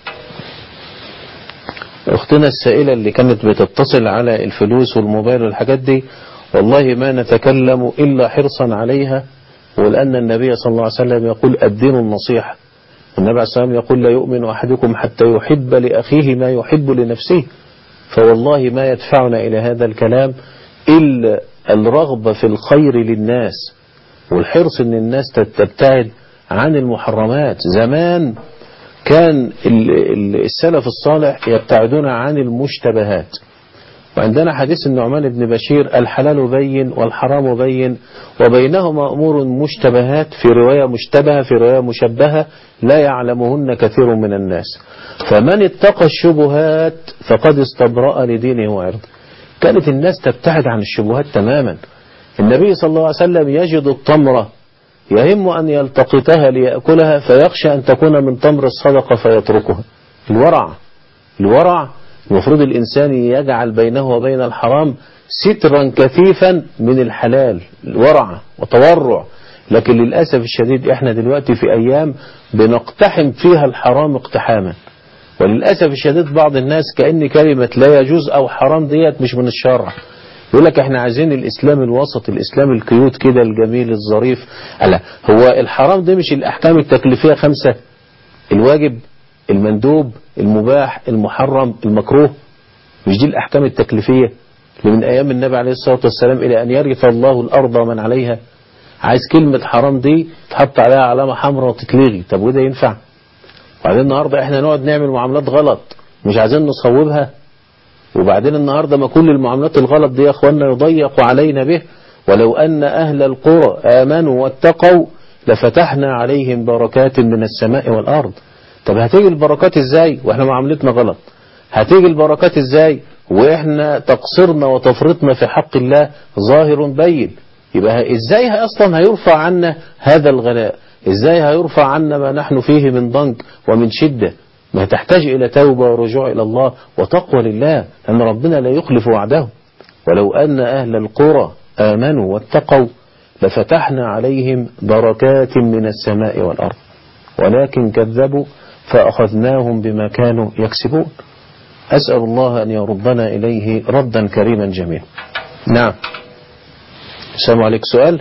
أختنا السائلة اللي كانت بتتصل على الفلوس والموبايل والحاجات دي، والله ما نتكلم إلا حرصا عليها، ولأن النبي صلى الله عليه وسلم يقول الدين النصيحة. النبي عليه السلام يقول لا يؤمن أحدكم حتى يحب لأخيه ما يحب لنفسه. فوالله ما يدفعنا إلى هذا الكلام إلا الرغبة في الخير للناس والحرص أن الناس تبتعد عن المحرمات. زمان كان السلف الصالح يبتعدون عن المشتبهات، وعندنا حديث النعمان بن بشير الحلال بين والحرام بين وبينهما أمور مشتبهات، في رواية مشتبهة في رواية مشبهة لا يعلمهن كثير من الناس، فمن اتقى الشبهات فقد استبرأ لدينه وعرضه. كانت الناس تبتعد عن الشبهات تماما. النبي صلى الله عليه وسلم يجد التمرة يهم أن يلتقطها ليأكلها فيخشى أن تكون من تمر الصدقة فيتركها. الورع الورع المفروض الإنسان يجعل بينه وبين الحرام سترا كثيفا من الحلال، الورع وتورع. لكن للأسف الشديد احنا دلوقتي في أيام بنقتحم فيها الحرام اقتحاما، وللأسف الشديد بعض الناس كأن كلمة لا يجوز أو حرام ديت مش من الشرع. يقول لك احنا عايزين الإسلام الوسط، الإسلام الكيوت كده الجميل الظريف. ألا هو الحرام ده مش الأحكام التكليفية خمسة؟ الواجب، المندوب، المباح، المحرم، المكروه، مش دي الأحكام التكليفية اللي من أيام النبي عليه الصلاة والسلام إلى أن يرث الله الأرض ومن عليها؟ عايز كلمة حرام دي تحط عليها علامة حمراء وتتلغي. طب وده ينفع؟ وبعدين النهاردة احنا نقعد نعمل معاملات غلط مش عايزين نصوبها، وبعدين النهاردة ما كل المعاملات الغلط دي يا اخوانا يضيق علينا به. ولو أن أهل القرى آمنوا واتقوا لفتحنا عليهم بركات من السماء والأرض. طب هتيجي البركات ازاي واحنا معاملتنا غلط؟ هتيجي البركات ازاي واحنا تقصيرنا وتفرطنا في حق الله ظاهر بين؟ يبقى ازاي اصلا هيرفع عنا هذا الغلاء؟ ازاي هيرفع عنا ما نحن فيه من ضنك ومن شدة؟ ما تحتاج الى توبة ورجوع الى الله وتقوى لله، لان ربنا لا يخلف وعده. ولو ان اهل القرى امنوا واتقوا لفتحنا عليهم بركات من السماء والارض ولكن كذبوا فأخذناهم بما كانوا يكسبون. أسأل الله أن يردنا إليه ردا كريما جميلا. نعم. السلام عليكم. سؤال؟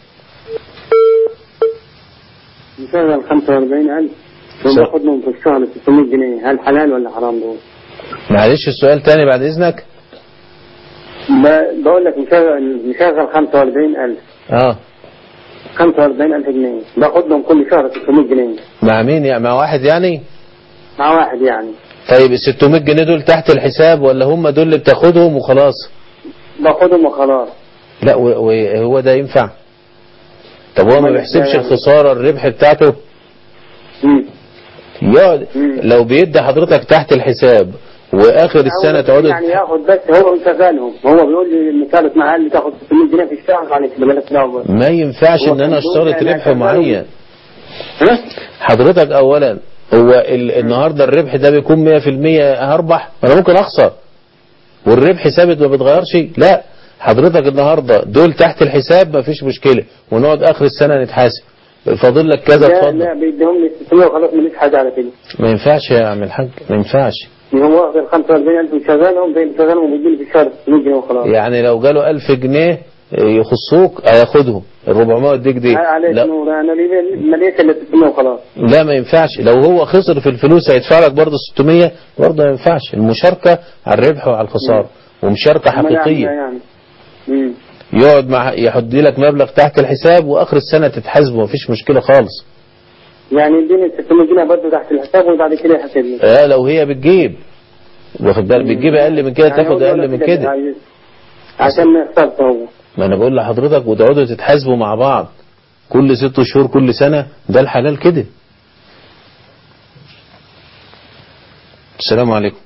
مثلا خمسة وأربعين ألف وباخد منهم في الشهر ستمية جنيه، هل حلال ولا حرام دول؟ معلش السؤال تاني بعد إذنك. بقول لك مشغل مشغل خمسة وأربعين ألف. اه خمسة وأربعين ألف جنيه باخد لهم كل شهر ستمية جنيه. مع مين يعني؟ مع واحد يعني؟ مع واحد يعني. طيب ال ستمية جنيه دول تحت الحساب ولا هم دول اللي بتاخدهم وخلاص؟ باخدهم وخلاص. لا وهو ده ينفع؟ طب هو ما بيحسبش الخسارة الربح بتاعته؟ يقعد لو بيدي حضرتك تحت الحساب واخر السنة تقعد يعني ياخد بس هو مشغلهم، هو بيقول لي المثال اسمها قال لي تاخد ستمية جنيه في الشهر يعني بالك دعوه. ما ينفعش ان انا اشترط ربح معين. حضرتك اولا هو النهارده الربح ده بيكون مية في المية هربح، انا ممكن اخسر والربح ثابت ما بيتغيرش. لا حضرتك النهارده دول تحت الحساب ما فيش مشكله، ونقعد اخر السنه نتحاسب فاضل لك كذا اتفضل. لا بيديهم لي ستمية وخلاص ماليش حاجه على كده. ما ينفعش يا عم الحاج، ما ينفعش. هو واخد ال خمسة وأربعين ألف وشغالهم زي شغالهم وبيديني في الشهر ستمية جنيه وخلاص. يعني لو جاله ألف جنيه يخصوك هياخدهم ال أربعمية اديك دي. لا انا مليت الا ستمية وخلاص. لا ما ينفعش، لو هو خسر في الفلوس هيدفع لك برضه ستمية برضه ما ينفعش. المشاركه على الربح وعلى الخساره ومشاركه حقيقيه. يعني امم يقعد مع يحط لك مبلغ تحت الحساب واخر السنه تتحاسبه ما فيش مشكله خالص. يعني يديني ستمية جنيه برضه تحت الحساب وبعد كده يحاسبني. اه لو هي بتجيب واخد بالك بتجيب اقل من كده تاخد اقل من كده عشان ما يخسرش هو. ما انا بقول لحضرتك وتقعدوا تتحاسبوا مع بعض كل ست شهور كل سنة، ده الحلال كده. السلام عليكم.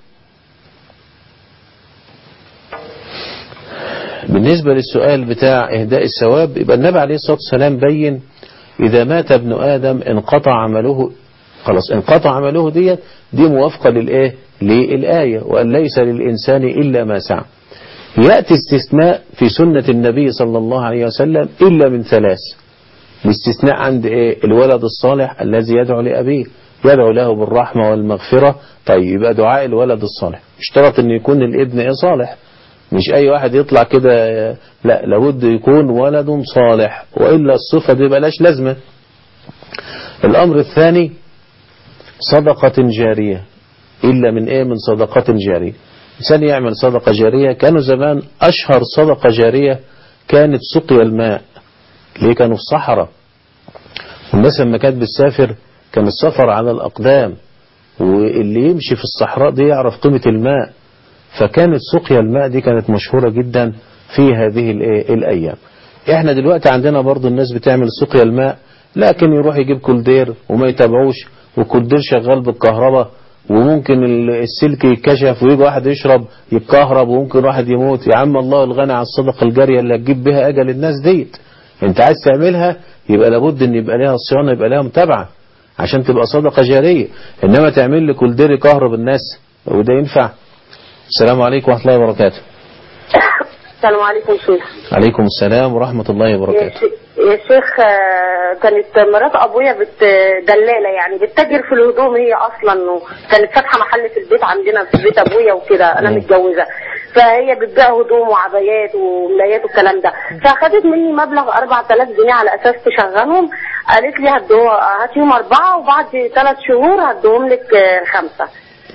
بالنسبة للسؤال بتاع إهداء الثواب، يبقى النبي عليه الصلاة والسلام بين إذا مات ابن آدم انقطع عمله، خلاص انقطع عمله دي دي موافقة للإيه للآية وأن ليس للإنسان إلا ما سعى. يأتي استثناء في سنة النبي صلى الله عليه وسلم إلا من ثلاث. الاستثناء عند إيه؟ الولد الصالح الذي يدعو لأبيه يدعو له بالرحمة والمغفرة. طيب يبقى دعاء الولد الصالح اشترط أن يكون الابن إيه صالح، مش أي واحد يطلع كده، لا لابد يكون ولد صالح وإلا الصفة دي بلاش لازمة. الأمر الثاني صدقة جارية، إلا من إيه من صدقة جارية. إنسان يعمل صدقة جارية. كانوا زمان أشهر صدقة جارية كانت سقي الماء، ليه كانوا في الصحراء والناس لما كانت بتسافر كان السفر على الأقدام واللي يمشي في الصحراء دي يعرف قيمة الماء، فكانت سقيا الماء دي كانت مشهورة جدا في هذه الأيام. احنا دلوقتي عندنا برضو الناس بتعمل سقيا الماء لكن يروح يجيب كولدير وما يتابعوش، والكولدير شغال بالكهرباء وممكن السلك يتكشف ويجي واحد يشرب يتكهرب وممكن واحد يموت. يا عم الله الغني عن الصدقة الجارية اللي هتجيب بها أجل الناس ديت. انت عايز تعملها يبقى لابد ان يبقى لها صيانة يبقى لها متابعة عشان تبقى صدقة جارية، انما تعمل لي كولدير يكهرب الناس وده ينفع؟ السلام عليكم ورحمة الله وبركاته. السلام عليكم شيخ. عليكم السلام ورحمة الله وبركاته. يا شيخ كانت مرات ابويا دلالة يعني بتتاجر في الهدوم هي اصلا، وكانت فاتحة محل في البيت عندنا في بيت ابويا وكده، انا متجوزة، فهي بتبيع هدوم وعبايات وملايات والكلام ده، فاخدت مني مبلغ أربعة آلاف جنيه على اساس تشغلهم. قالت لي هاتيهم اربعة وبعد ثلاث شهور هديهم لك خمسة.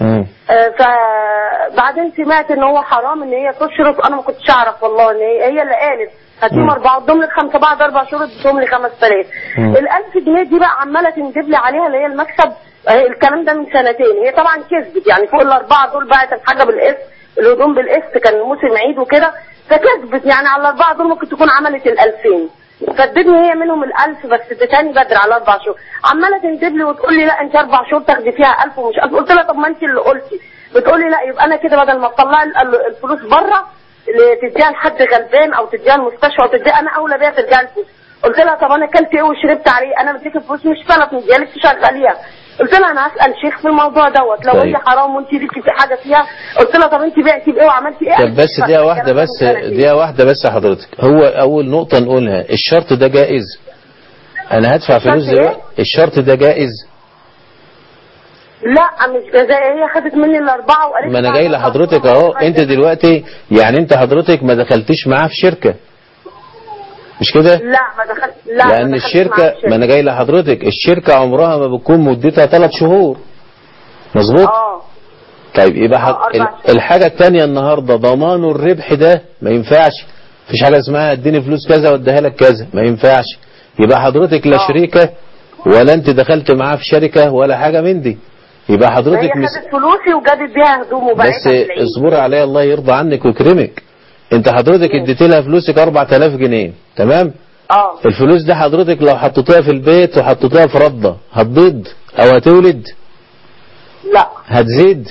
فبعدين سمعت ان هو حرام ان هي تشرط، انا ما كنتش اعرف والله ان هي, هي اللي قالت هاتيهم اربعه ادهم لك خمسه، بعد اربع شهور اديتهم لي خمس آلاف. الألف جنيه دي بقى عماله تنجب لي عليها اللي هي المكسب. الكلام ده من سنتين، هي طبعا كسبت يعني فوق الاربعه دول باعت الحاجه بالقسط، الهدوم بالقسط، كان موسم عيد وكده، فكسبت يعني على الاربعه دول ممكن تكون عملت الألفين. فادتني هي منهم الألف بس ادتني بدري على اربع شهور، عماله تنتب لي وتقول لي لا انت اربع شهور تاخدي فيها ألف ومش ألف. قلت لها طب ما انت اللي قلتي. بتقول لي لا يبقى انا كده بدل ما تطلعي الفلوس بره تديها لحد غلبان او تديها المستشفى او تديها، انا اولى بيها ترجع الفلوس. قلت لها طب انا اكلت ايه وشربت عليه؟ انا مديك الفلوس مش فلت مديها لك تشغليها. قلت لها انا هسال شيخ في الموضوع دوت لو هي حرام وانت ليكي في حاجه فيها. قلت لها طب انت بعتي بايه وعملتي ايه؟ طب بس دقيقه واحده بس دقيقه واحده بس يا حضرتك، هو اول نقطه نقولها الشرط ده جائز؟ انا هدفع فلوس دلوقتي، الشرط ده جائز؟ لا مش زي هي خدت مني الاربعه وقالت ما انا جاي لحضرتك اهو. انت دلوقتي يعني انت حضرتك ما دخلتيش معاه في شركه مش كده؟ لا ما دخلت، لا لان ما الشركه ما انا جاي لحضرتك الشركه عمرها ما بتكون مدتها ثلاث شهور مظبوط؟ اه طيب يبقى حق... الحاجه الثانيه النهارده ضمان الربح ده ما ينفعش. مفيش حاجه اسمها اديني فلوس كذا واديها لك كذا، ما ينفعش. يبقى حضرتك لا شريكه ولا انت دخلت معاه في شركه ولا حاجه من دي. يبقى حضرتك هي خدت فلوسي وجابت بيها هدوم وبعتها. بس اصبري عليا الله يرضى عنك ويكرمك. انت حضرتك اديت لها فلوسك أربعة آلاف جنيه تمام. اه الفلوس دي حضرتك لو حطيتها في البيت وحطيتها في رده هتبيض او هتولد؟ لا. هتزيد؟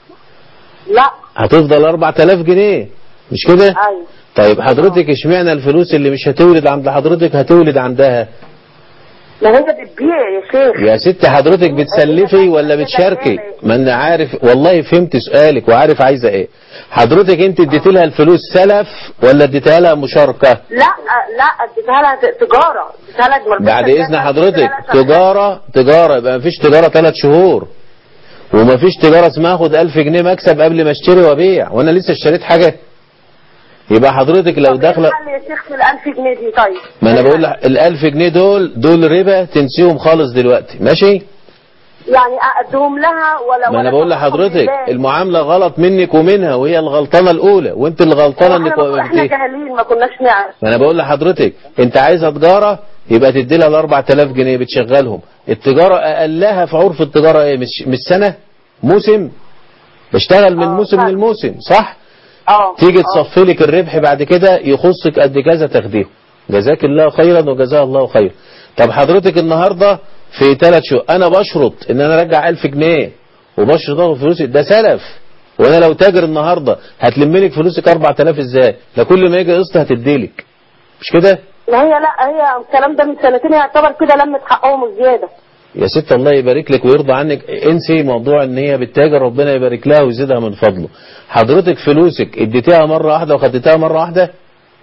لا. هتفضل أربعة آلاف جنيه مش كده؟ ايوه. طيب حضرتك اشمعنى الفلوس اللي مش هتولد عند حضرتك هتولد عندها؟ ما هي بتبيع يا شيخ. يا ست حضرتك بتسلفي ولا بتشاركي؟ ما انا عارف والله فهمت سؤالك وعارف عايزه ايه. حضرتك انت اديت لها الفلوس سلف ولا اديتها لها مشاركه؟ لا لا اديتها لها تجاره، اديتها لها بعد اذن حضرتك تجاره تجاره يبقى مفيش تجاره ثلاث شهور ومفيش تجاره اسمها اخد ألف جنيه مكسب قبل ما اشتري وابيع وانا لسه اشتريت حاجه. يبقى حضرتك لو داخله يا شيخ في الألف جنيه دي. طيب ما انا بقول لك الألف جنيه دول دول ربا تنسيهم خالص دلوقتي ماشي. يعني اقدهم لها ولا ما انا بقول لحضرتك المعامله غلط منك ومنها وهي الغلطانه الاولى وانت اللي غلطانه انك احنا جاهلين ما كناش نعرف. ما انا بقول لحضرتك انت عايزه تجاره يبقى تدي لها ال أربعة آلاف جنيه بتشغلهم. التجاره اقلها في عرف التجاره ايه؟ مش مش سنه موسم بشتغل من موسم للموسم صح؟ اه تيجي تصفي لك الربح بعد كده يخصك قد كذا تاخديه. جزاك الله خيرا وجزاه الله خير. طب حضرتك النهارده في ثلاث شهور انا بشرط ان انا ارجع ألف جنيه وبشرط اخد فلوسي ده سلف. وانا لو تاجر النهارده هتلم لك فلوسك أربعة آلاف ازاي؟ ده كل ما يجي قسط هتديلك مش كده؟ ما هي لا هي الكلام ده من سنتين يعتبر كده لمت حقهم الزياده. يا ست الله يبارك لك ويرضى عنك انسي موضوع ان هي بتتاجر ربنا يبارك لها ويزيدها من فضله. حضرتك فلوسك اديتيها مره واحده وخدتها مره واحده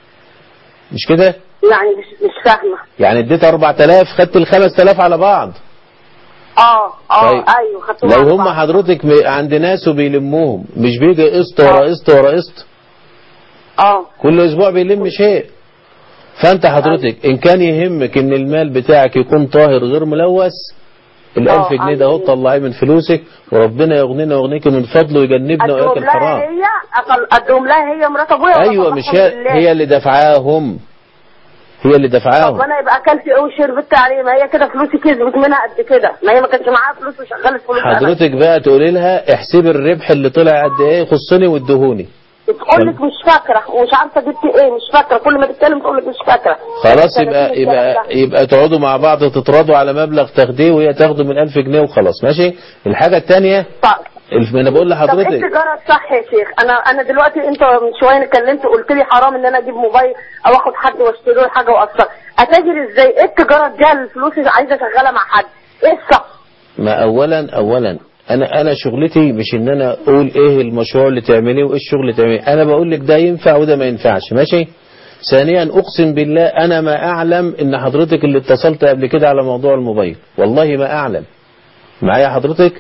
مش كده؟ يعني مش مش فاهمه. يعني اديت أربعة آلاف خدت ال خمسة آلاف على بعض. اه اه طيب. ايوه خدتهم لو هم حضرتك عند ناس وبيلموهم مش بيجي قسط ورا قسط ورا قسط؟ اه كل اسبوع بيلم شيء. فانت حضرتك ان كان يهمك ان المال بتاعك يكون طاهر غير ملوث الألف جنيه ده اهو طلعيه من فلوسك وربنا يغنينا ويغنيك من فضله ويجنبنا وياكل الحرام. هي ادهم لها هي مرات ابويا. ايوه مش هي, هي اللي دفعاهم هي اللي دفعاهم. طب انا يبقى اكلت ايه وشربت عليه؟ ما هي كده فلوسي كسبت منها قد كده، ما هي ما كانش معاها فلوس وشغلت فلوس. حضرتك بقى تقولي لها احسبي الربح اللي طلع قد ايه خصني وادهوني. تقول لك مش فاكره ومش عارفه جبت ايه مش فاكره كل ما تتكلم تقول لك مش فاكره. خلاص يبقى يبقى يبقى تقعدوا مع بعض تتراضوا على مبلغ تاخديه وهي تاخده من ألف جنيه وخلاص ماشي. الحاجه الثانيه انا بقول لحضرتك طب التجاره صح يا شيخ. انا انا دلوقتي انت من شويه اتكلمت قلت لي حرام ان انا اجيب موبايل او اخد حد واشتري له حاجه واقسط. اتاجر ازاي؟ ايه التجاره دي الفلوس عايزه اشغلها مع حد؟ ايه الصح؟ ما اولا اولا انا انا شغلتي مش ان انا اقول ايه المشروع اللي تعمليه وايه الشغل اللي تعمليه. انا بقول لك ده ينفع وده ما ينفعش ماشي. ثانيا اقسم بالله انا ما اعلم ان حضرتك اللي اتصلت قبل كده على موضوع الموبايل والله ما اعلم. معايا حضرتك؟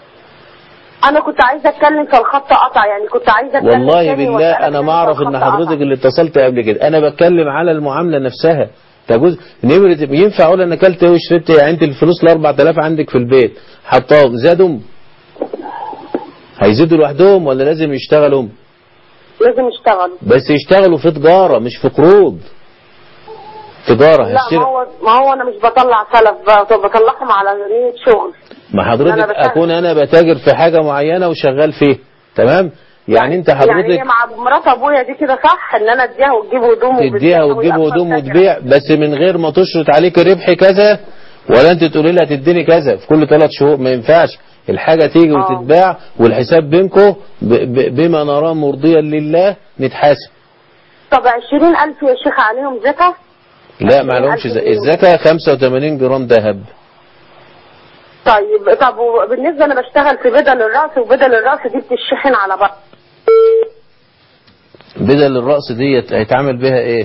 انا كنت عايزه اتكلم في الخط قطع يعني كنت عايزه اتكلم والله بالله انا ما اعرف ان حضرتك اللي اتصلت قبل كده. انا بتكلم على المعامله نفسها. تجوز نمرة ينفع اقول انا اكلت ايه وشربت يعني انت الفلوس ال أربعة آلاف عندك في البيت حطاهم زادوا هيزيدوا لوحدهم ولا لازم يشتغلوا؟ لازم يشتغلوا بس يشتغلوا في تجاره مش في قروض. تجاره لا ما هو ما هو انا مش بطلع سلف بطلعهم على نية شغل. ما حضرتك اكون انا بتاجر في حاجه معينه وشغال فيه تمام. يعني انت حضرتك يعني هي مع مرات ابويا دي كده صح ان انا اديها وتجيب هدوم تديها وتجيب هدوم وتبيع بس من غير ما تشرط عليك ربح كذا ولا انت تقولي لها تديني كذا في كل ثلاث شهور ما ينفعش. الحاجه تيجي أوه. وتتباع والحساب بينكم بما نراه مرضيا لله نتحاسب. طب عشرين ألف يا شيخ عليهم زكاه؟ لا ما عليهمش الزكاه خمسة وثمانين جرام ذهب. طيب طب بالنسبه انا بشتغل في بدل الراس وبدل الراس دي بتشحن على بعض. بدل الراس ديت هيتعمل بها ايه؟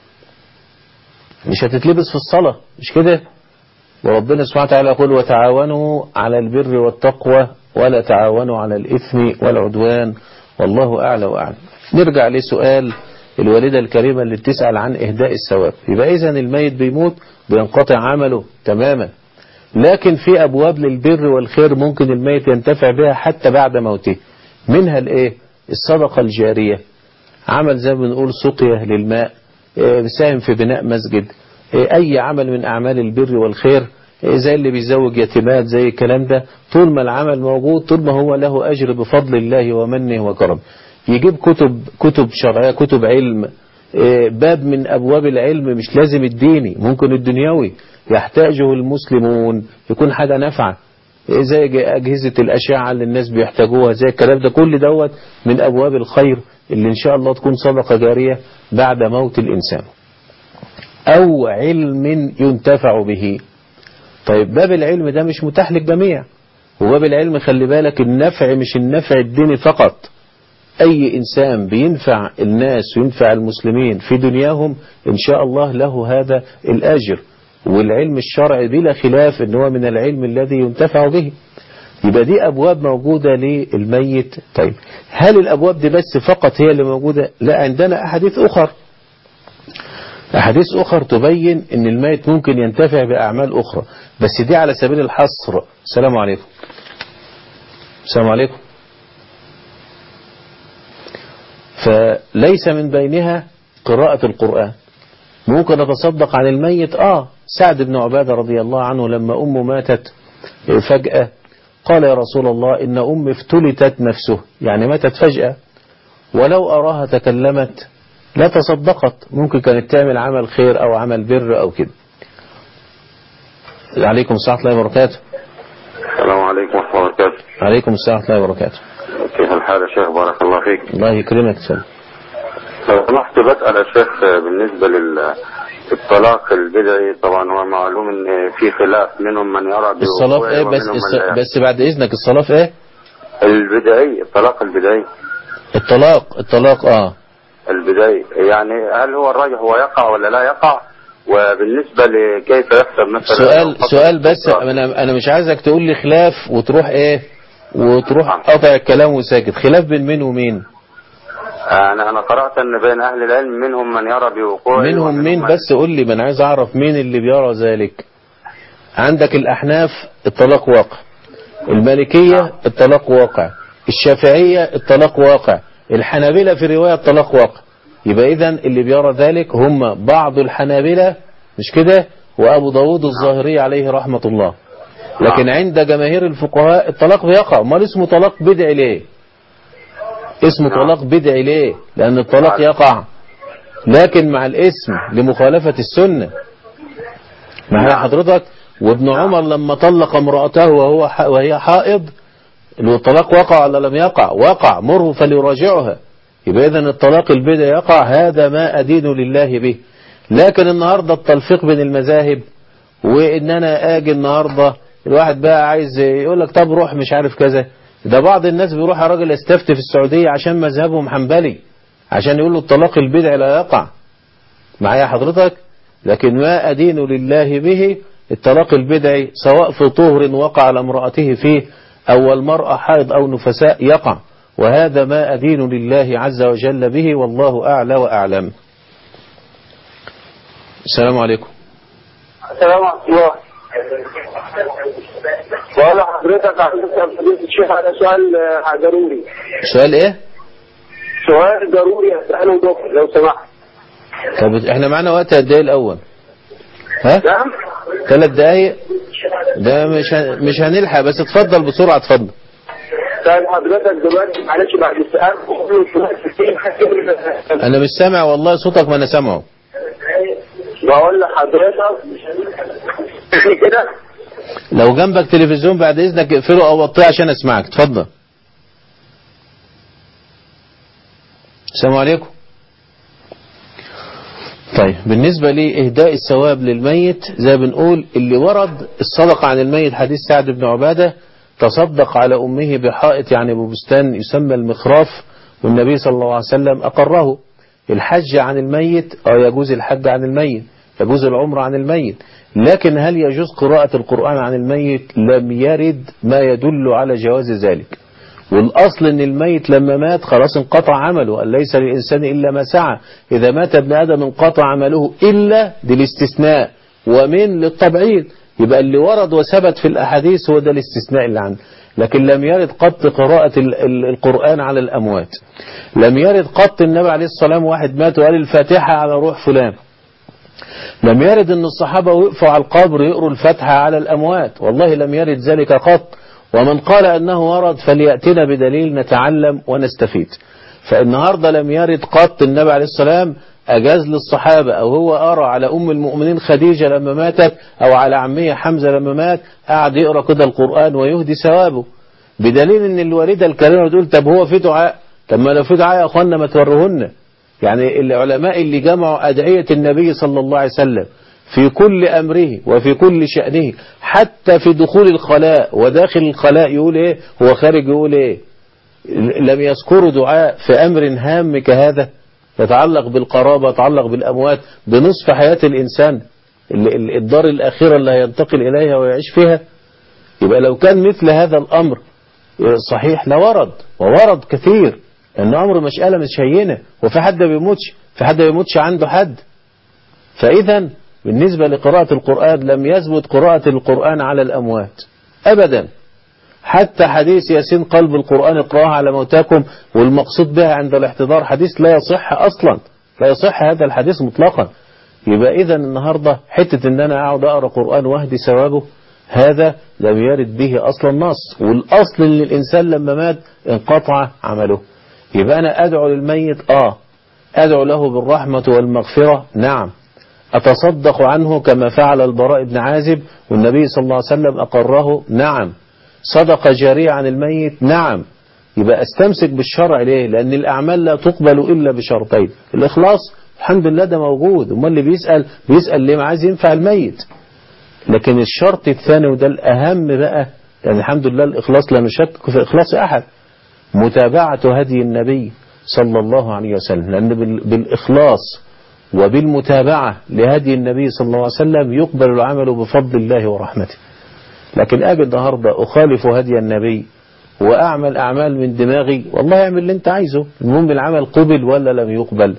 مش هتتلبس في الصلاه مش كده؟ وربنا سبحانه وتعالى يقول وتعاونوا على البر والتقوى ولا تعاونوا على الاثم والعدوان والله اعلى واعلم. نرجع لسؤال الوالده الكريمه اللي بتسال عن اهداء الثواب. يبقى اذا الميت بيموت بينقطع عمله تماما. لكن في أبواب للبر والخير ممكن الميت ينتفع بها حتى بعد موته. منها الايه؟ الصدقة الجارية. عمل زي ما بنقول سقيا للماء، ساهم في بناء مسجد، أي عمل من أعمال البر والخير زي اللي بيزوج يتيمات زي الكلام ده. طول ما العمل موجود طول ما هو له أجر بفضل الله ومنه وكرم. يجيب كتب كتب شرعية، كتب علم، باب من أبواب العلم، مش لازم الديني، ممكن الدنيوي يحتاجه المسلمون، يكون حاجة نافعة زي أجهزة الأشعة اللي الناس بيحتاجوها، زي الكلام ده، كل دوت من أبواب الخير اللي إن شاء الله تكون صدقة جارية بعد موت الإنسان. أو علم ينتفع به. طيب باب العلم ده مش متاح للجميع، وباب العلم خلي بالك النفع مش النفع الديني فقط، أي إنسان بينفع الناس وينفع المسلمين في دنياهم إن شاء الله له هذا الأجر. والعلم الشرعي بلا خلاف إن هو من العلم الذي ينتفع به. يبقى دي أبواب موجودة للميت. طيب هل الأبواب دي بس فقط هي اللي موجودة؟ لا، عندنا أحاديث أخر أحاديث أخر تبين إن الميت ممكن ينتفع بأعمال أخرى، بس دي على سبيل الحصر. السلام عليكم. السلام عليكم. فليس من بينها قراءة القرآن. ممكن نتصدق عن الميت. آه سعد بن عبادة رضي الله عنه لما أمه ماتت فجأة قال يا رسول الله إن أمي افتلتت نفسه، يعني ماتت فجأة، ولو أراها تكلمت لا تصدقت، ممكن كانت تعمل عمل خير أو عمل بر أو كده. عليكم السلام ورحمة الله وبركاته. السلام عليكم ورحمة الله وبركاته. عليكم السلام ورحمة الله وبركاته. كيف الحال يا شيخ؟ بارك الله فيك. الله يكرمك. سلام. لو سمحت بسأل يا شيخ بالنسبة للطلاق البدعي، طبعا هو معلوم ان في خلاف منهم من يرى الصلاة ايه بس الص... بس بعد اذنك الصلاة في ايه؟ البدعي، الطلاق البدعي. الطلاق الطلاق اه البدعي، يعني هل هو الراجح هو يقع ولا لا يقع؟ وبالنسبة لكيف يحسب مثلا سؤال سؤال بس انا انا مش عايزك تقول لي خلاف وتروح ايه وتروح قطع الكلام وساكت. خلاف بين مين ومين؟ انا انا قرأت ان بين اهل العلم منهم من يرى بوقوعه. منهم مين؟ بس قول لي، ما انا عايز اعرف مين اللي بيرى ذلك. عندك الاحناف الطلاق واقع، المالكية الطلاق واقع، الشافعية الطلاق واقع، الحنابلة في رواية الطلاق واقع. يبقى اذا اللي بيرى ذلك هم بعض الحنابلة، مش كده؟ وابو داود الظاهري عليه رحمة الله. لكن عند جماهير الفقهاء الطلاق بيقع. امال اسمه طلاق بدعي ليه؟ اسمه طلاق بدعي ليه؟ لأن الطلاق يقع لكن مع الاسم لمخالفة السنة. مع حضرتك. وابن عمر لما طلق امرأته وهو وهي حائض الطلاق وقع ولا لم يقع؟ وقع. مره فليراجعها. يبقى إذن الطلاق البدعي يقع. هذا ما أدين لله به. لكن النهاردة التلفيق بين المذاهب، وإن أنا آجي النهاردة الواحد بقى عايز يقول لك طب روح مش عارف كذا. ده بعض الناس بيروح يا راجل يستفتي في السعودية عشان مذهبهم حنبلي، عشان يقول له الطلاق البدعي لا يقع. معايا حضرتك؟ لكن ما أدين لله به الطلاق البدعي سواء في طهر وقع على امرأته فيه أو المرأة حائض أو نفساء يقع. وهذا ما أدين لله عز وجل به، والله أعلى وأعلم. السلام عليكم. السلام عليكم. بقول حضرتك عندك فضيلة الشيخ على سؤال ضروري. سؤال ايه؟ سؤال ضروري اسأله دكتور لو سمحت. طب احنا معنا وقت قد ايه الاول؟ ها؟ نعم؟ ثلاث دقايق؟ ده مش هن... مش هنلحق، بس اتفضل بسرعة اتفضل. طيب حضرتك دلوقتي معلش بعد السؤال انا مش سامع والله صوتك، ما انا سامعه. بقول لحضرتك كده لو جنبك تلفزيون بعد اذنك اقفله او وطيه عشان اسمعك. اتفضل. السلام عليكم. طيب بالنسبة لإهداء الثواب للميت زي بنقول اللي ورد الصدقة عن الميت حديث سعد بن عبادة تصدق على أمه بحائط يعني ببستان يسمى المخراف، والنبي صلى الله عليه وسلم أقره. الحج عن الميت أو يجوز الحج عن الميت، يجوز العمر عن الميت، لكن هل يجوز قراءة القرآن عن الميت؟ لم يرد ما يدل على جواز ذلك. والأصل أن الميت لما مات خلاص انقطع عمله، أن ليس للإنسان إلا ما سعى. إذا مات ابن آدم انقطع عمله إلا بالاستثناء ومن للتبعيد. يبقى اللي ورد وثبت في الأحاديث هو ده الاستثناء اللي عنده. لكن لم يرد قط قراءة القرآن على الأموات. لم يرد قط النبي عليه الصلاة والسلام واحد مات وقال الفاتحة على روح فلان. لم يرد أن الصحابة وقفوا على القبر يقروا الفاتحة على الأموات، والله لم يرد ذلك قط. ومن قال أنه ورد فليأتنا بدليل نتعلم ونستفيد. فالنهاردة لم يرد قط النبي عليه السلام أجاز للصحابة أو هو أرى على أم المؤمنين خديجة لما ماتت أو على عمية حمزة لما مات قاعد يقرأ كده القرآن ويهدي ثوابه، بدليل ان الوالدة الكريمة تقول طب هو في دعاء، طب ما لو في دعاء يا أخوانا ما توروهن. يعني العلماء اللي جمعوا أدعية النبي صلى الله عليه وسلم في كل أمره وفي كل شأنه، حتى في دخول الخلاء وداخل الخلاء يقول إيه هو خارج يقول إيه، لم يذكروا دعاء في أمر هام كهذا يتعلق بالقرابة، يتعلق بالأموات، بنصف حياة الإنسان، الدار الأخيرة اللي هينتقل إليها ويعيش فيها. يبقى لو كان مثل هذا الأمر صحيح لورد، وورد كثير، لأن أمر مسألة مش هينة، وفي حد بيموتش، في حد بيموتش عنده حد. فإذا بالنسبة لقراءة القرآن لم يثبت قراءة القرآن على الأموات أبدا، حتى حديث ياسين قلب القرآن اقرأها على موتاكم والمقصود بها عند الاحتضار حديث لا يصح أصلا، لا يصح هذا الحديث مطلقا. يبقى إذا النهاردة حتة ان انا اقعد اقرأ قرآن واهدي ثوابه هذا لم يرد به اصلا نص، والاصل ان الانسان لما مات انقطع عمله. يبقى انا ادعو للميت اه ادعو له بالرحمة والمغفرة نعم، اتصدق عنه كما فعل البراء بن عازب والنبي صلى الله عليه وسلم اقره نعم، صدقة جارية عن الميت نعم. يبقى استمسك بالشرع ليه؟ لان الاعمال لا تقبل الا بشرطين، الاخلاص الحمد لله ده موجود، امال اللي بيسأل بيسأل ليه؟ ما عايز ينفع الميت. لكن الشرط الثاني وده الأهم بقى، يعني الحمد لله الإخلاص لا نشك في إخلاص أحد، متابعة هدي النبي صلى الله عليه وسلم، لأن بالإخلاص وبالمتابعة لهدي النبي صلى الله عليه وسلم يقبل العمل بفضل الله ورحمته. لكن أجي النهاردة أخالف هدي النبي وأعمل أعمال من دماغي، والله اعمل اللي أنت عايزه، المهم العمل قبل ولا لم يقبل.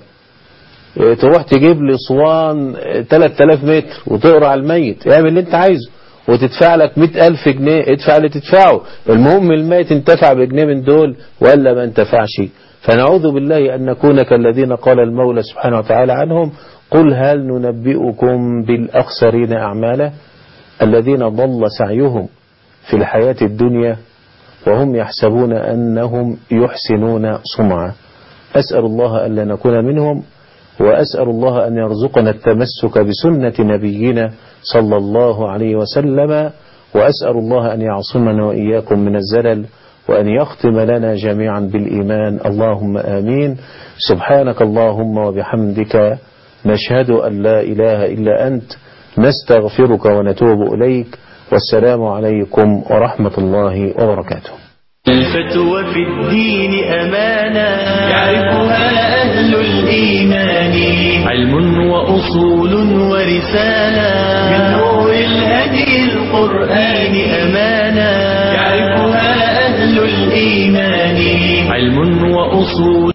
تروح تجيب لي صوان ثلاثة آلاف متر وتقرأ على الميت، اعمل اللي انت عايزه وتدفع لك مئة ألف جنيه، ادفع اللي تدفعه، المهم الميت انتفع بجنيه من دول ولا ما انتفعش. فنعوذ بالله أن نكون كالذين قال المولى سبحانه وتعالى عنهم قل هل ننبئكم بالأخسرين أعمالا الذين ضل سعيهم في الحياة الدنيا وهم يحسبون أنهم يحسنون صنعا. أسأل الله ألا نكون منهم، وأسأل الله أن يرزقنا التمسك بسنة نبينا صلى الله عليه وسلم، وأسأل الله أن يعصمنا وإياكم من الزلل، وأن يختم لنا جميعا بالإيمان، اللهم آمين. سبحانك اللهم وبحمدك نشهد أن لا إله إلا أنت، نستغفرك ونتوب إليك، والسلام عليكم ورحمة الله وبركاته. الفتوى في الدين أمانة يعرفها أهل الإيمان، علم وأصول ورسالة من نور الهدي القرآن أمانة يعرفها أهل الإيمان، علم وأصول